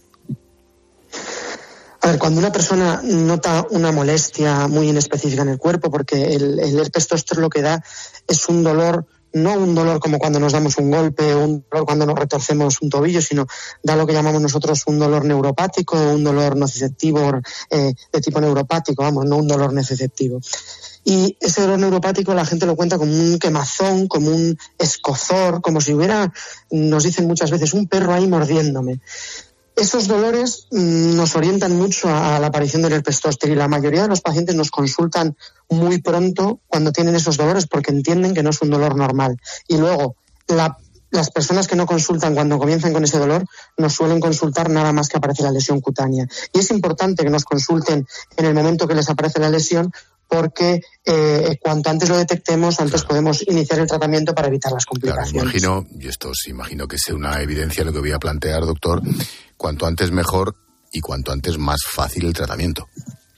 Speaker 4: A ver, cuando una persona nota una molestia muy inespecífica en el cuerpo, porque el herpes zóster lo que da es un dolor, no un dolor como cuando nos damos un golpe o un dolor cuando nos retorcemos un tobillo, sino da lo que llamamos nosotros un dolor neuropático, un dolor nociceptivo de tipo neuropático, no un dolor nociceptivo. Y ese dolor neuropático la gente lo cuenta como un quemazón, como un escozor, como si hubiera, nos dicen muchas veces, un perro ahí mordiéndome. Esos dolores nos orientan mucho a la aparición del herpes zóster y la mayoría de los pacientes nos consultan muy pronto cuando tienen esos dolores porque entienden que no es un dolor normal. Y luego, las personas que no consultan cuando comienzan con ese dolor no suelen consultar nada más que aparece la lesión cutánea. Y es importante que nos consulten en el momento que les aparece la lesión porque cuanto antes lo detectemos, antes podemos iniciar el tratamiento para evitar las complicaciones.
Speaker 1: Claro, imagino que sea una evidencia lo que voy a plantear, doctor. Cuanto antes mejor y cuanto antes más fácil el tratamiento.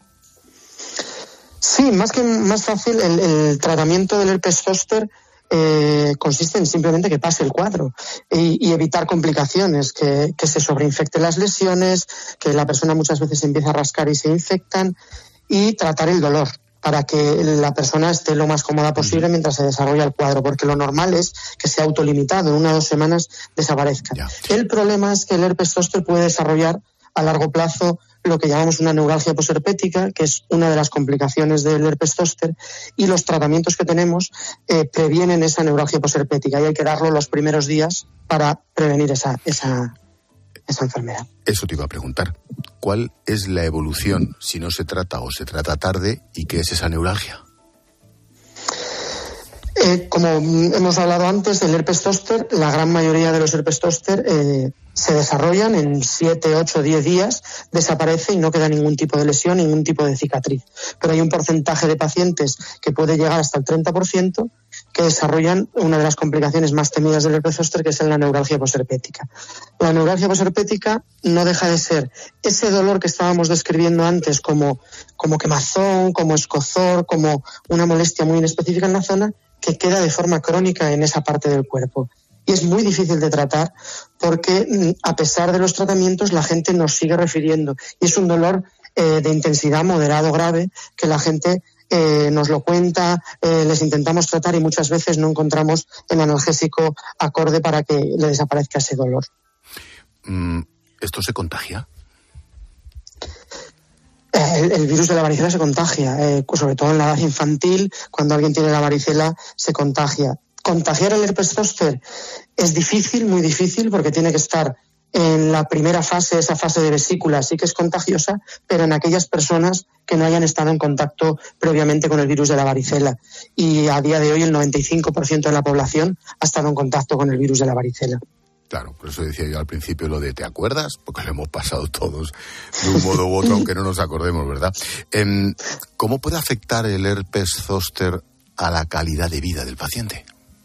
Speaker 4: Sí, más fácil, el tratamiento del herpes zóster consiste en simplemente que pase el cuadro y evitar complicaciones, que se sobreinfecten las lesiones, que la persona muchas veces empieza a rascar y se infectan, y tratar el dolor para que la persona esté lo más cómoda posible mientras se desarrolla el cuadro, porque lo normal es que sea autolimitado, en 1 o 2 semanas desaparezca. Ya. El problema es que el herpes zóster puede desarrollar a largo plazo lo que llamamos una neuralgia posherpética, que es una de las complicaciones del herpes zóster, y los tratamientos que tenemos previenen esa neuralgia posherpética y hay que darlo los primeros días para prevenir esa esa enfermedad.
Speaker 1: Eso te iba a preguntar. ¿Cuál es la evolución si no se trata o se trata tarde y qué es esa neuralgia?
Speaker 4: Como hemos hablado antes, el herpes zóster, la gran mayoría de los herpes zóster se desarrollan en 7, 8, 10 días, desaparece y no queda ningún tipo de lesión, ningún tipo de cicatriz. Pero hay un porcentaje de pacientes que puede llegar hasta el 30% que desarrollan una de las complicaciones más temidas del herpes zóster, que es la neuralgia posherpética. La neuralgia posherpética no deja de ser ese dolor que estábamos describiendo antes como quemazón, como escozor, como una molestia muy inespecífica en la zona, que queda de forma crónica en esa parte del cuerpo. Y es muy difícil de tratar porque, a pesar de los tratamientos, la gente nos sigue refiriendo. Y es un dolor de intensidad moderado grave que la gente nos lo cuenta, les intentamos tratar y muchas veces no encontramos el analgésico acorde para que le desaparezca ese dolor.
Speaker 1: ¿Esto se contagia?
Speaker 4: El virus de la varicela se contagia, sobre todo en la edad infantil. Cuando alguien tiene la varicela se contagia. Contagiar el herpes zóster es difícil, muy difícil, porque tiene que estar en la primera fase, esa fase de vesícula sí que es contagiosa, pero en aquellas personas que no hayan estado en contacto previamente con el virus de la varicela. Y a día de hoy el 95% de la población ha estado en contacto con el virus de la varicela.
Speaker 1: Claro, por eso decía yo al principio lo de ¿te acuerdas? Porque lo hemos pasado todos de un modo u otro, aunque no nos acordemos, ¿verdad? ¿Cómo puede afectar el herpes zóster a la calidad de vida del paciente?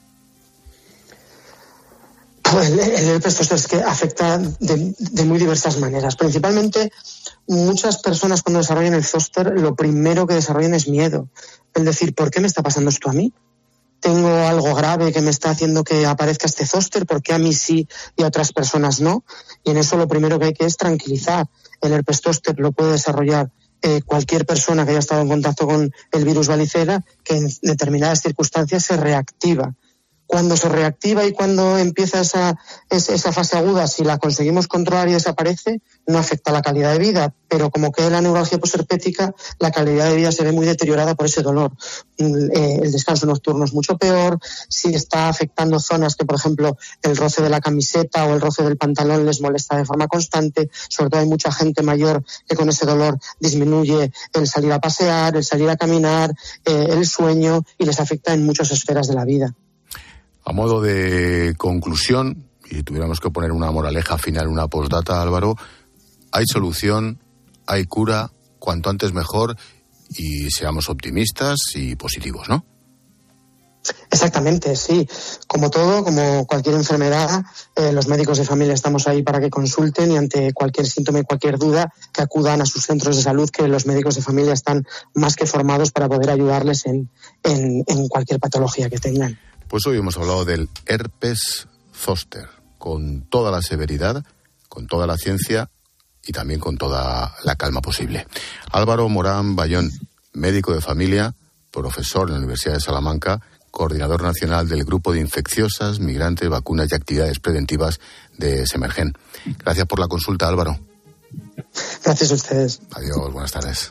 Speaker 4: Pues el herpes zóster es que afecta de muy diversas maneras. Principalmente, muchas personas cuando desarrollan el zóster, lo primero que desarrollan es miedo. El decir, ¿por qué me está pasando esto a mí? Tengo algo grave que me está haciendo que aparezca este zóster, ¿por qué a mí sí y a otras personas no? Y en eso lo primero que hay que es tranquilizar. El herpes zóster lo puede desarrollar cualquier persona que haya estado en contacto con el virus varicela, que en determinadas circunstancias se reactiva. Cuando se reactiva y cuando empieza esa fase aguda, si la conseguimos controlar y desaparece, no afecta la calidad de vida, pero como queda la neuralgia posherpética, la calidad de vida se ve muy deteriorada por ese dolor. El descanso nocturno es mucho peor, si está afectando zonas que, por ejemplo, el roce de la camiseta o el roce del pantalón les molesta de forma constante, sobre todo hay mucha gente mayor que con ese dolor disminuye el salir a pasear, el salir a caminar, el sueño, y les afecta en muchas esferas de la vida.
Speaker 1: A modo de conclusión, y si tuviéramos que poner una moraleja final, una postdata, Álvaro, hay solución, hay cura, cuanto antes mejor, y seamos optimistas y positivos, ¿no?
Speaker 4: Exactamente, sí. Como todo, como cualquier enfermedad, los médicos de familia estamos ahí para que consulten y ante cualquier síntoma y cualquier duda que acudan a sus centros de salud, que los médicos de familia están más que formados para poder ayudarles en cualquier patología que tengan.
Speaker 1: Pues hoy hemos hablado del herpes zóster, con toda la severidad, con toda la ciencia y también con toda la calma posible. Álvaro Morán Bayón, médico de familia, profesor en la Universidad de Salamanca, coordinador nacional del Grupo de Infecciosas, Migrantes, Vacunas y Actividades Preventivas de Semergen. Gracias por la consulta, Álvaro.
Speaker 4: Gracias a ustedes.
Speaker 1: Adiós, buenas tardes.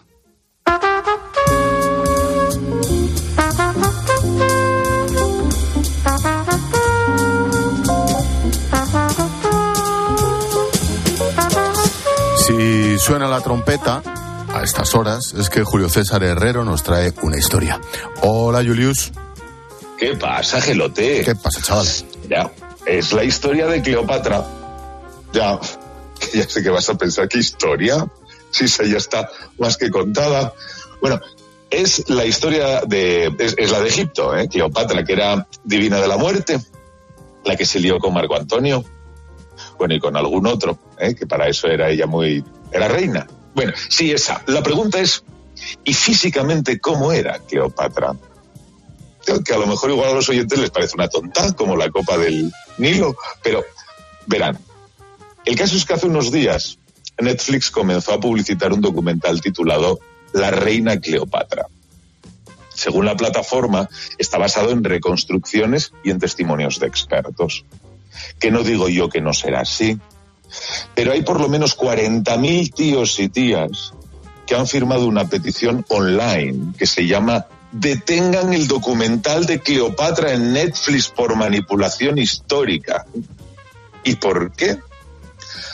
Speaker 1: Si suena la trompeta a estas horas, es que Julio César Herrero nos trae una historia. Hola, Julius.
Speaker 6: ¿Qué pasa, Gelote?
Speaker 1: ¿Qué pasa, chaval?
Speaker 6: Ya, es la historia de Cleopatra. Ya sé que vas a pensar, ¿qué historia? Sí, esa ya está más que contada. Bueno, es la historia es la de Egipto, Cleopatra, que era divina de la muerte, la que se lió con Marco Antonio, bueno, y con algún otro, que para eso era ella era reina. Bueno, sí, esa. La pregunta es, ¿y físicamente cómo era Cleopatra? Que a lo mejor igual a los oyentes les parece una tonta, como la copa del Nilo, pero verán, el caso es que hace unos días Netflix comenzó a publicitar un documental titulado La Reina Cleopatra. Según la plataforma, está basado en reconstrucciones y en testimonios de expertos. Que no digo yo que no será así, pero hay por lo menos 40.000 tíos y tías que han firmado una petición online que se llama Detengan el documental de Cleopatra en Netflix por manipulación histórica. ¿Y por qué?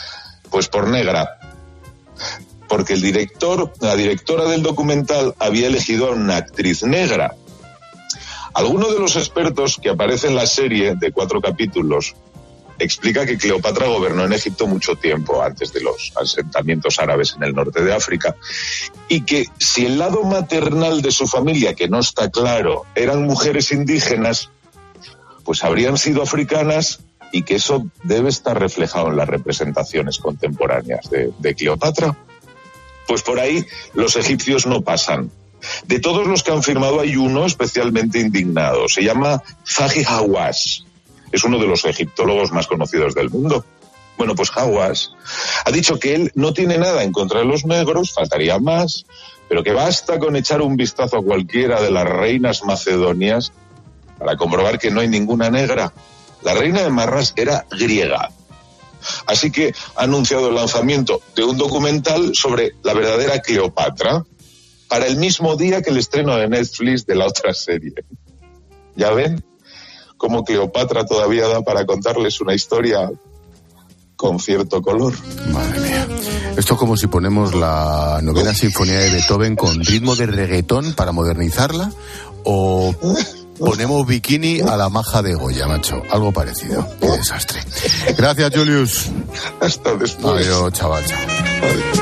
Speaker 6: Pues por negra. Porque la directora del documental había elegido a una actriz negra. Alguno de los expertos que aparece en la serie de 4 capítulos explica que Cleopatra gobernó en Egipto mucho tiempo antes de los asentamientos árabes en el norte de África, y que si el lado maternal de su familia, que no está claro, eran mujeres indígenas, pues habrían sido africanas, y que eso debe estar reflejado en las representaciones contemporáneas de Cleopatra. Pues por ahí los egipcios no pasan. De todos los que han firmado hay uno especialmente indignado. Se llama Zahi Hawass. Es uno de los egiptólogos más conocidos del mundo. Bueno, pues Hawass ha dicho que él no tiene nada en contra de los negros, faltaría más, pero que basta con echar un vistazo a cualquiera de las reinas macedonias para comprobar que no hay ninguna negra. La reina de Marras era griega. Así que ha anunciado el lanzamiento de un documental sobre la verdadera Cleopatra para el mismo día que el estreno de Netflix de la otra serie. ¿Ya ven cómo Cleopatra todavía da para contarles una historia con cierto color?
Speaker 1: Madre mía. Esto es como si ponemos la 9ª Sinfonía de Beethoven con ritmo de reggaetón para modernizarla, o ponemos bikini a la maja de Goya, macho. Algo parecido. Qué desastre. Gracias, Julius.
Speaker 6: Hasta después.
Speaker 1: Adiós, chaval. Adiós.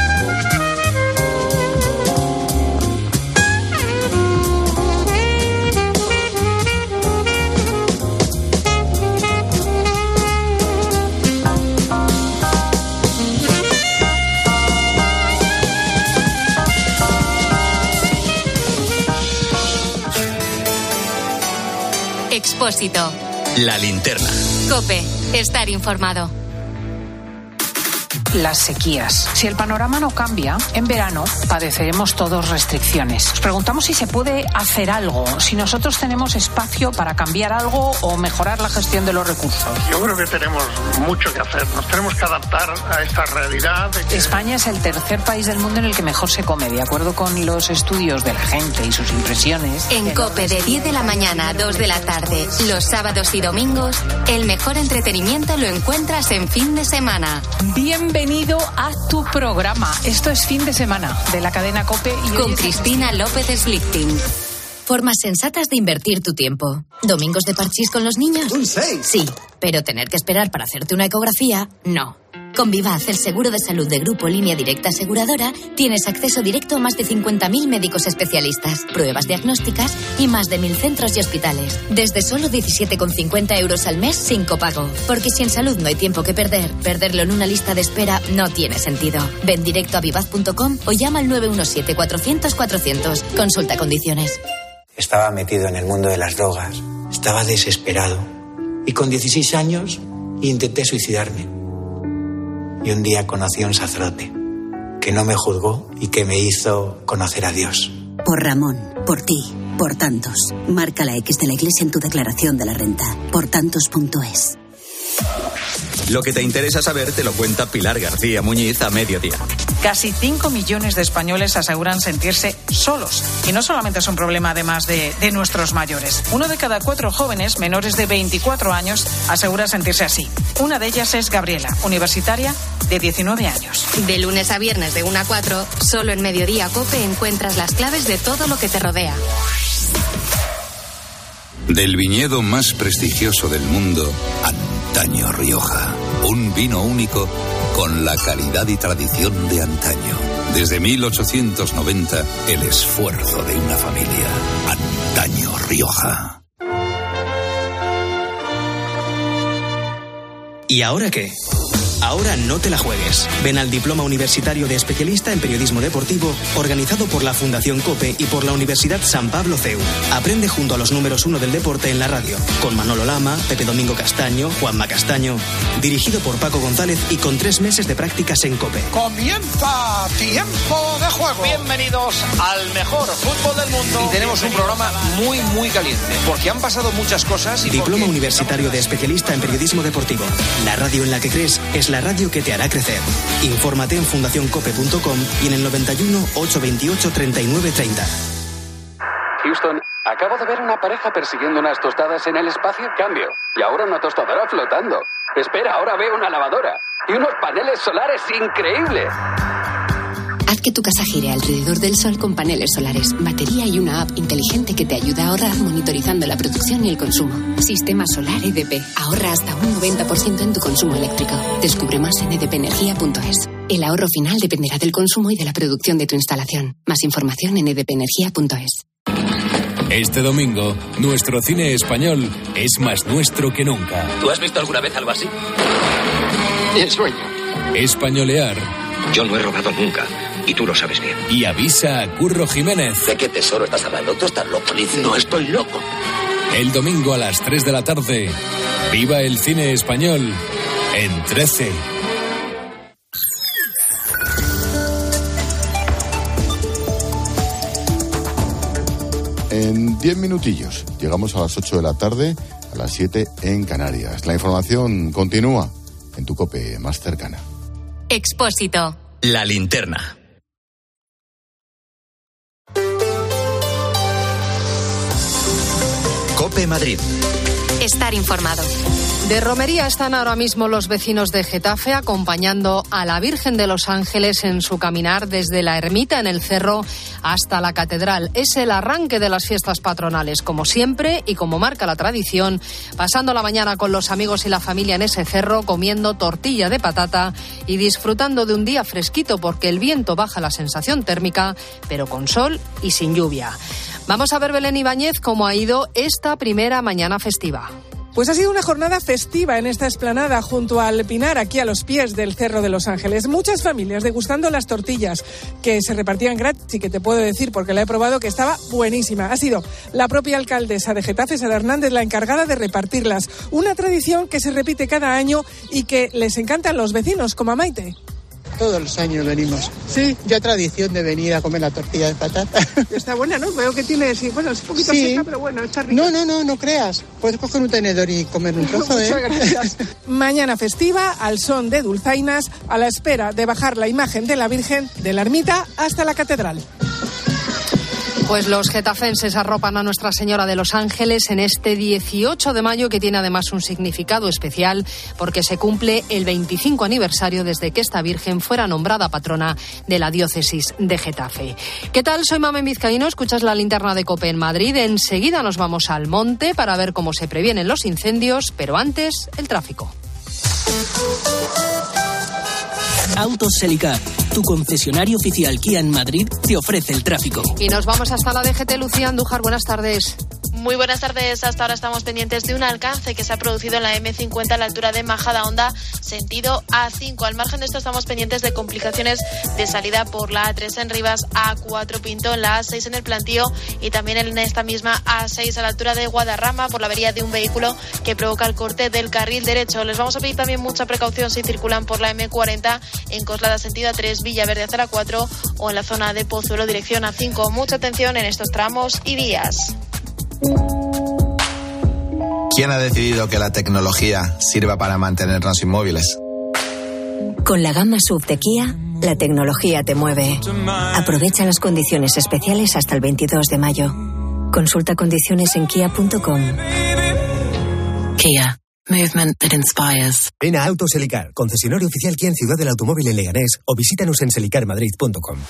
Speaker 3: Expósito.
Speaker 2: La linterna.
Speaker 3: COPE. Estar informado.
Speaker 11: Las sequías. Si el panorama no cambia, en verano padeceremos todos restricciones. Nos preguntamos si se puede hacer algo, si nosotros tenemos espacio para cambiar algo o mejorar la gestión de los recursos.
Speaker 20: Yo creo que tenemos mucho que hacer. Nos tenemos que adaptar a esta realidad.
Speaker 11: España es el tercer país del mundo en el que mejor se come, de acuerdo con los estudios de la gente y sus impresiones.
Speaker 3: En COPE, de 10 de la mañana a 2 de la tarde, los sábados y domingos, el mejor entretenimiento lo encuentras en fin de semana.
Speaker 11: Bienvenido a tu programa. Esto es Fin de Semana, de la cadena COPE.
Speaker 3: Con Cristina López Slichting. Formas sensatas de invertir tu tiempo. ¿Domingos de parchís con los niños?
Speaker 7: ¡Un 6!
Speaker 3: Sí, pero tener que esperar para hacerte una ecografía, no. Con Vivaz, el seguro de salud de Grupo Línea Directa Aseguradora, tienes acceso directo a más de 50.000 médicos especialistas, pruebas diagnósticas y más de 1.000 centros y hospitales. Desde solo 17,50 euros al mes sin copago. Porque si en salud no hay tiempo que perder, perderlo en una lista de espera no tiene sentido. Ven directo a vivaz.com o llama al 917-400-400. Consulta condiciones.
Speaker 7: Estaba metido en el mundo de las drogas. Estaba desesperado. Y con 16 años intenté suicidarme. Y un día conocí a un sacerdote que no me juzgó y que me hizo conocer a Dios.
Speaker 8: Por Ramón, por ti, por tantos. Marca la X de la Iglesia en tu declaración de la renta. Portantos.es.
Speaker 2: Lo que te interesa saber te lo cuenta Pilar García Muñiz a mediodía.
Speaker 11: Casi 5 millones de españoles aseguran sentirse solos. Y no solamente es un problema además de nuestros mayores. 1 de cada 4 jóvenes menores de 24 años asegura sentirse así. Una de ellas es Gabriela, universitaria de 19 años.
Speaker 3: De lunes a viernes de 1 a 4, solo en Mediodía COPE encuentras las claves de todo lo que te rodea.
Speaker 9: Del viñedo más prestigioso del mundo, Antaño Rioja. Un vino único con la calidad y tradición de antaño. Desde 1890, el esfuerzo de una familia. Antaño Rioja.
Speaker 10: ¿Y ahora qué? Ahora no te la juegues. Ven al Diploma Universitario de Especialista en Periodismo Deportivo, organizado por la Fundación COPE y por la Universidad San Pablo CEU. Aprende junto a los números 1 del deporte en la radio, con Manolo Lama, Pepe Domingo Castaño, Juanma Castaño. Dirigido por Paco González y con 3 meses de prácticas en COPE.
Speaker 22: ¡Comienza Tiempo de Juego! Bienvenidos al mejor fútbol del mundo. Y tenemos un programa muy caliente, porque han pasado muchas cosas. Y
Speaker 10: Diploma Universitario de Especialista en Periodismo Deportivo. La radio en la que crees es la radio que te hará crecer. Infórmate en fundacioncope.com y en el 91 828 3930.
Speaker 23: Houston, aquí
Speaker 12: Acabo de ver una pareja persiguiendo unas tostadas en el espacio. Cambio. Y ahora una tostadora flotando. Espera, ahora veo una lavadora. Y unos paneles solares increíbles.
Speaker 13: Haz que tu casa gire alrededor del sol con paneles solares, batería y una app inteligente que te ayuda a ahorrar monitorizando la producción y el consumo. Sistema Solar EDP. Ahorra hasta un 90% en tu consumo eléctrico. Descubre más en edpenergia.es. El ahorro final dependerá del consumo y de la producción de tu instalación. Más información en edpenergia.es.
Speaker 14: Este domingo, nuestro cine español es más nuestro que nunca.
Speaker 15: ¿Tú has visto alguna vez algo así?
Speaker 14: El sueño. Españolear.
Speaker 15: Yo no he robado nunca. Y tú lo sabes bien.
Speaker 14: Y avisa a Curro Jiménez.
Speaker 15: ¿De qué tesoro estás hablando? Tú estás loco, Liz. No estoy loco.
Speaker 14: El domingo a las 3 de la tarde. Viva el cine español en 13.
Speaker 1: En 10 minutillos llegamos a las 8 de la tarde, a las 7 en Canarias. La información continúa en tu COPE más cercana.
Speaker 3: Expósito.
Speaker 2: La linterna. COPE Madrid.
Speaker 3: Estar informado.
Speaker 23: De romería están ahora mismo los vecinos de Getafe acompañando a la Virgen de los Ángeles en su caminar desde la ermita en el Cerro hasta la catedral. Es el arranque de las fiestas patronales, como siempre y como marca la tradición, pasando la mañana con los amigos y la familia en ese cerro, comiendo tortilla de patata y disfrutando de un día fresquito porque el viento baja la sensación térmica, pero con sol y sin lluvia. Vamos a ver, Belén Ibáñez, cómo ha ido esta primera mañana festiva.
Speaker 24: Pues ha sido una jornada festiva en esta explanada junto al Pinar, aquí a los pies del Cerro de los Ángeles. Muchas familias degustando las tortillas que se repartían gratis y que te puedo decir, porque la he probado, que estaba buenísima. Ha sido la propia alcaldesa de Getafe, Sara Hernández, la encargada de repartirlas. Una tradición que se repite cada año y que les encantan los vecinos, como a Maite.
Speaker 26: Todos los años venimos. Sí, ya tradición de venir a comer la tortilla de patata.
Speaker 24: Está buena, ¿no? Veo que tiene, sí, bueno, es un poquito seca, pero bueno, está rica.
Speaker 26: No creas. Puedes coger un tenedor y comer un trozo, ¿eh?
Speaker 24: Muchas gracias. Mañana festiva, al son de dulzainas, a la espera de bajar la imagen de la Virgen de la ermita hasta la catedral.
Speaker 23: Pues los getafenses arropan a Nuestra Señora de los Ángeles en este 18 de mayo, que tiene además un significado especial porque se cumple el 25 aniversario desde que esta Virgen fuera nombrada patrona de la diócesis de Getafe. ¿Qué tal? Soy Mamen Vizcaíno, escuchas la linterna de COPE en Madrid. Enseguida nos vamos al monte para ver cómo se previenen los incendios, pero antes, el tráfico.
Speaker 10: Autos Selicar, tu concesionario oficial Kia en Madrid, te ofrece el tráfico.
Speaker 23: Y nos vamos hasta la DGT. Lucía Andújar, buenas tardes.
Speaker 28: Muy buenas tardes. Hasta ahora estamos pendientes de un alcance que se ha producido en la M50 a la altura de Majadahonda, sentido A5. Al margen de esto, estamos pendientes de complicaciones de salida por la A3 en Rivas, A4 Pinto, en la A6 en el Plantío y también en esta misma A6 a la altura de Guadarrama por la avería de un vehículo que provoca el corte del carril derecho. Les vamos a pedir también mucha precaución si circulan por la M40 en Coslada sentido A3, Villaverde hacia la A4 o en la zona de Pozuelo dirección A5. Mucha atención en estos tramos y vías.
Speaker 29: ¿Quién ha decidido que la tecnología sirva para mantenernos inmóviles?
Speaker 30: Con la gama SUV de Kia, la tecnología te mueve. Aprovecha las condiciones especiales hasta el 22 de mayo. Consulta condiciones en kia.com. Kia. Movement that inspires.
Speaker 31: Ven a Autos Selicar, concesionario oficial Kia en Ciudad del Automóvil en Leganés, o visítanos en selicarmadrid.com.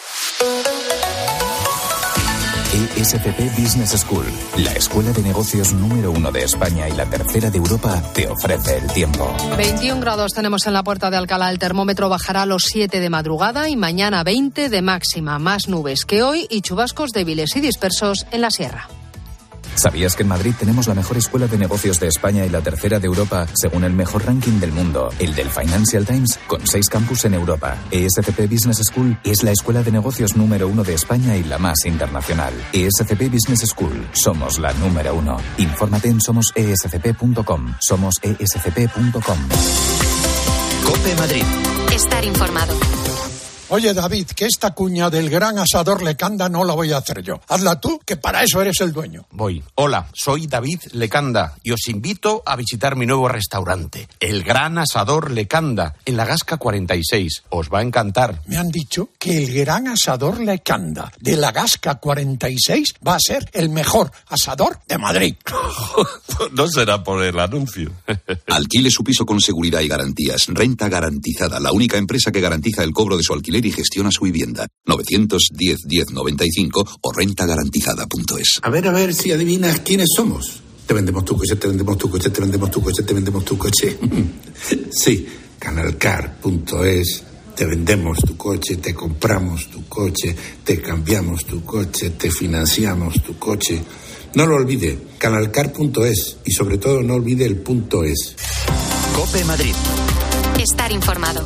Speaker 32: ESCP Business School, la escuela de negocios número 1 de España y la tercera de Europa, te ofrece el tiempo.
Speaker 23: 21 grados tenemos en la Puerta de Alcalá. El termómetro bajará a los 7 de madrugada y mañana 20 de máxima. Más nubes que hoy y chubascos débiles y dispersos en la sierra.
Speaker 32: ¿Sabías que en Madrid tenemos la mejor escuela de negocios de España y la tercera de Europa, según el mejor ranking del mundo, el del Financial Times, con 6 campus en Europa? ESCP Business School es la escuela de negocios número 1 de España y la más internacional. ESCP Business School, somos la número 1. Infórmate en somosescp.com. Somosescp.com.
Speaker 2: COPE Madrid.
Speaker 3: Estar informado.
Speaker 4: Oye, David, que esta cuña del gran asador Lecanda no la voy a hacer yo. Hazla tú, que para eso eres el dueño.
Speaker 5: Voy. Hola, soy David Lecanda y os invito a visitar mi nuevo restaurante, el Gran Asador Lecanda, en la Gasca 46. Os va a encantar.
Speaker 4: Me han dicho que el gran asador Lecanda de la Gasca 46 va a ser el mejor asador de Madrid.
Speaker 6: No será por el anuncio.
Speaker 7: Alquile su piso con seguridad y garantías. Renta Garantizada, la única empresa que garantiza el cobro de su alquiler y gestiona su vivienda. 910-1095 o rentagarantizada.es.
Speaker 16: A ver si adivinas quiénes somos. Te vendemos tu coche, te vendemos tu coche, te vendemos tu coche, te vendemos tu coche. Sí, Canalcar.es. Te vendemos tu coche, te compramos tu coche, te cambiamos tu coche, te financiamos tu coche. No lo olvide, Canalcar.es y sobre todo no olvide el .es.
Speaker 2: COPE Madrid.
Speaker 3: Estar informado.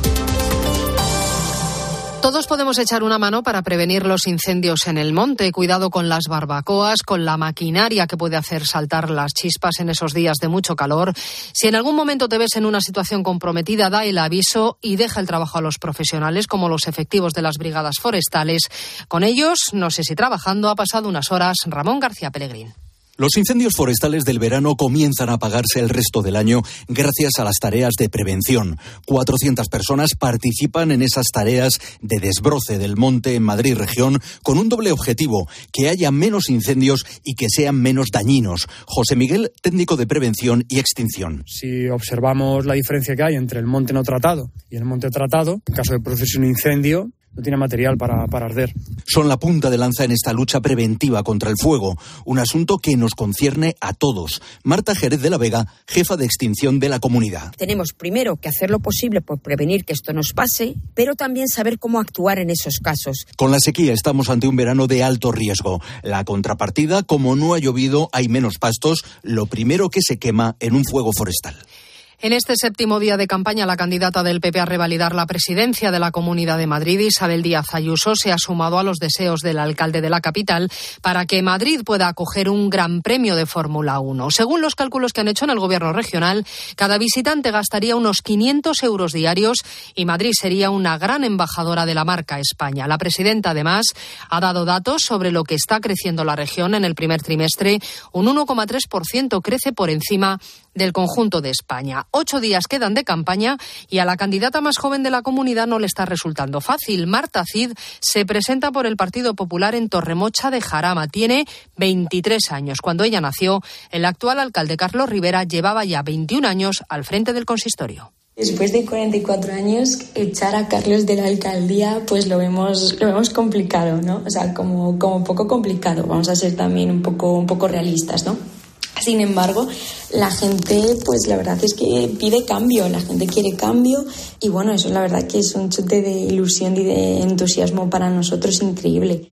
Speaker 23: Todos podemos echar una mano para prevenir los incendios en el monte. Cuidado con las barbacoas, con la maquinaria que puede hacer saltar las chispas en esos días de mucho calor. Si en algún momento te ves en una situación comprometida, da el aviso y deja el trabajo a los profesionales, como los efectivos de las brigadas forestales. Con ellos, no sé si trabajando, ha pasado unas horas Ramón García Pellegrín.
Speaker 17: Los incendios forestales del verano comienzan a apagarse el resto del año gracias a las tareas de prevención. 400 personas participan en esas tareas de desbroce del monte en Madrid región con un doble objetivo, que haya menos incendios y que sean menos dañinos. José Miguel, técnico de prevención y extinción.
Speaker 18: Si observamos la diferencia que hay entre el monte no tratado y el monte tratado, en caso de producirse un incendio, no tiene material para arder.
Speaker 17: Son la punta de lanza en esta lucha preventiva contra el fuego, un asunto que nos concierne a todos. Marta Jerez de la Vega, jefa de extinción de la comunidad.
Speaker 19: Tenemos primero que hacer lo posible por prevenir que esto nos pase, pero también saber cómo actuar en esos casos.
Speaker 17: Con la sequía estamos ante un verano de alto riesgo. La contrapartida, como no ha llovido, hay menos pastos, lo primero que se quema en un fuego forestal.
Speaker 23: En este séptimo día de campaña, la candidata del PP a revalidar la presidencia de la Comunidad de Madrid, Isabel Díaz Ayuso, se ha sumado a los deseos del alcalde de la capital para que Madrid pueda acoger un gran premio de Fórmula 1. Según los cálculos que han hecho en el gobierno regional, cada visitante gastaría unos 500 euros diarios y Madrid sería una gran embajadora de la marca España. La presidenta, además, ha dado datos sobre lo que está creciendo la región en el primer trimestre. Un 1,3% crece por encima del conjunto de España. 8 días quedan de campaña y a la candidata más joven de la comunidad no le está resultando fácil. Marta Cid se presenta por el Partido Popular en Torremocha de Jarama. Tiene 23 años. Cuando ella nació, el actual alcalde Carlos Rivera llevaba ya 21 años al frente del consistorio.
Speaker 20: Después de 44 años, echar a Carlos de la alcaldía, pues lo vemos complicado, ¿no? O sea, como poco complicado. Vamos a ser también un poco realistas, ¿no? Sin embargo, la gente, pues la verdad es que pide cambio, la gente quiere cambio y bueno, eso la verdad que es un chute de ilusión y de entusiasmo para nosotros increíble.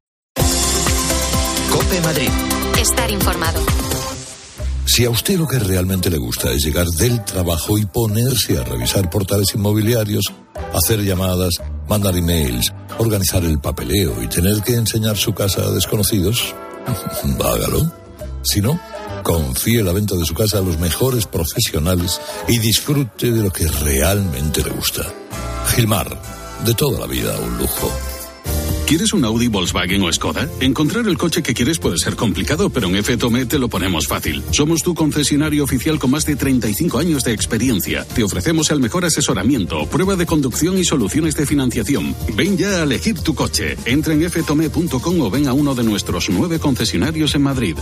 Speaker 2: COPE Madrid.
Speaker 3: Estar informado.
Speaker 6: Si a usted lo que realmente le gusta es llegar del trabajo y ponerse a revisar portales inmobiliarios, hacer llamadas, mandar emails, organizar el papeleo y tener que enseñar su casa a desconocidos, hágalo. Si no, confíe la venta de su casa a los mejores profesionales y disfrute de lo que realmente le gusta. Gilmar, de toda la vida un lujo.
Speaker 21: ¿Quieres un Audi, Volkswagen o Skoda? Encontrar el coche que quieres puede ser complicado, pero en F-Tome te lo ponemos fácil. Somos tu concesionario oficial con más de 35 años de experiencia. Te ofrecemos el mejor asesoramiento, prueba de conducción y soluciones de financiación. Ven ya a elegir tu coche. Entra en ftome.com o ven a uno de nuestros 9 concesionarios en Madrid.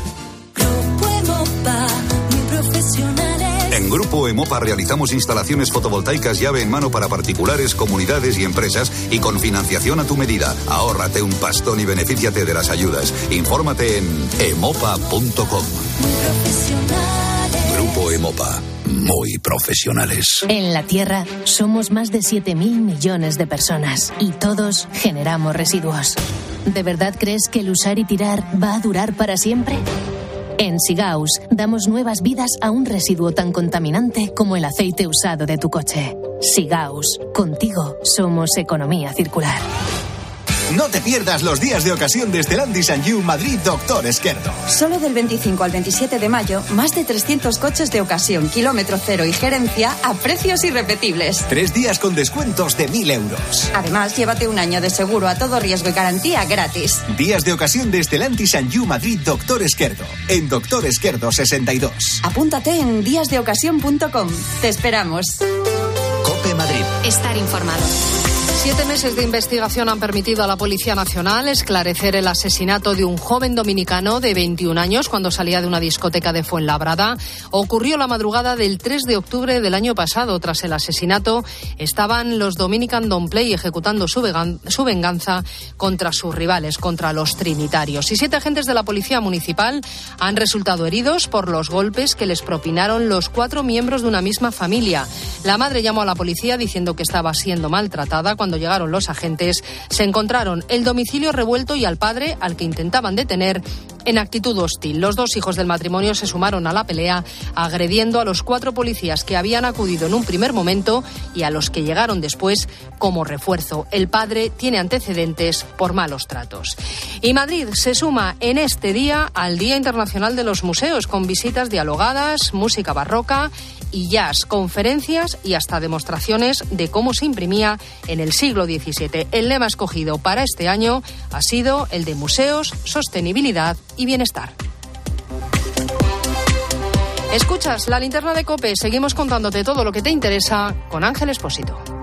Speaker 7: En Grupo Emopa realizamos instalaciones fotovoltaicas llave en mano para particulares, comunidades y empresas y con financiación a tu medida. Ahórrate un pastón y benefíciate de las ayudas. Infórmate en emopa.com. Grupo Emopa. Muy profesionales.
Speaker 25: En la Tierra somos más de 7.000 millones de personas y todos generamos residuos. ¿De verdad crees que el usar y tirar va a durar para siempre? En Sigaus damos nuevas vidas a un residuo tan contaminante como el aceite usado de tu coche. Sigaus, contigo somos economía circular.
Speaker 1: No te pierdas los días de ocasión de Stellantis and You Madrid Doctor Esquerdo.
Speaker 8: Solo del 25 al 27 de mayo, más de 300 coches de ocasión, kilómetro cero y gerencia a precios irrepetibles.
Speaker 1: 3 días con descuentos de 1.000 euros.
Speaker 8: Además, llévate un año de seguro a todo riesgo y garantía gratis.
Speaker 1: Días de ocasión de Stellantis and You Madrid Doctor Esquerdo. En Doctor Esquerdo 62.
Speaker 8: Apúntate en díasdeocasión.com. Te esperamos.
Speaker 1: COPE Madrid.
Speaker 3: Estar informado.
Speaker 23: 7 meses de investigación han permitido a la Policía Nacional esclarecer el asesinato de un joven dominicano de 21 años cuando salía de una discoteca de Fuenlabrada. Ocurrió la madrugada del 3 de octubre del año pasado. Tras el asesinato estaban los Dominican Don't Play ejecutando su venganza contra sus rivales, contra los trinitarios. Y 7 agentes de la Policía Municipal han resultado heridos por los golpes que les propinaron los 4 miembros de una misma familia. La madre llamó a la policía diciendo que estaba siendo maltratada. Cuando llegaron los agentes, se encontraron el domicilio revuelto y al padre, al que intentaban detener, en actitud hostil. Los 2 hijos del matrimonio se sumaron a la pelea, agrediendo a los 4 policías que habían acudido en un primer momento y a los que llegaron después como refuerzo. El padre tiene antecedentes por malos tratos. Y Madrid se suma en este día al Día Internacional de los Museos, con visitas dialogadas, música barroca y jazz, conferencias y hasta demostraciones de cómo se imprimía en el siglo XVII. El lema escogido para este año ha sido el de museos, sostenibilidad y bienestar. Escuchas la linterna de COPE. Seguimos contándote todo lo que te interesa con Ángel Expósito.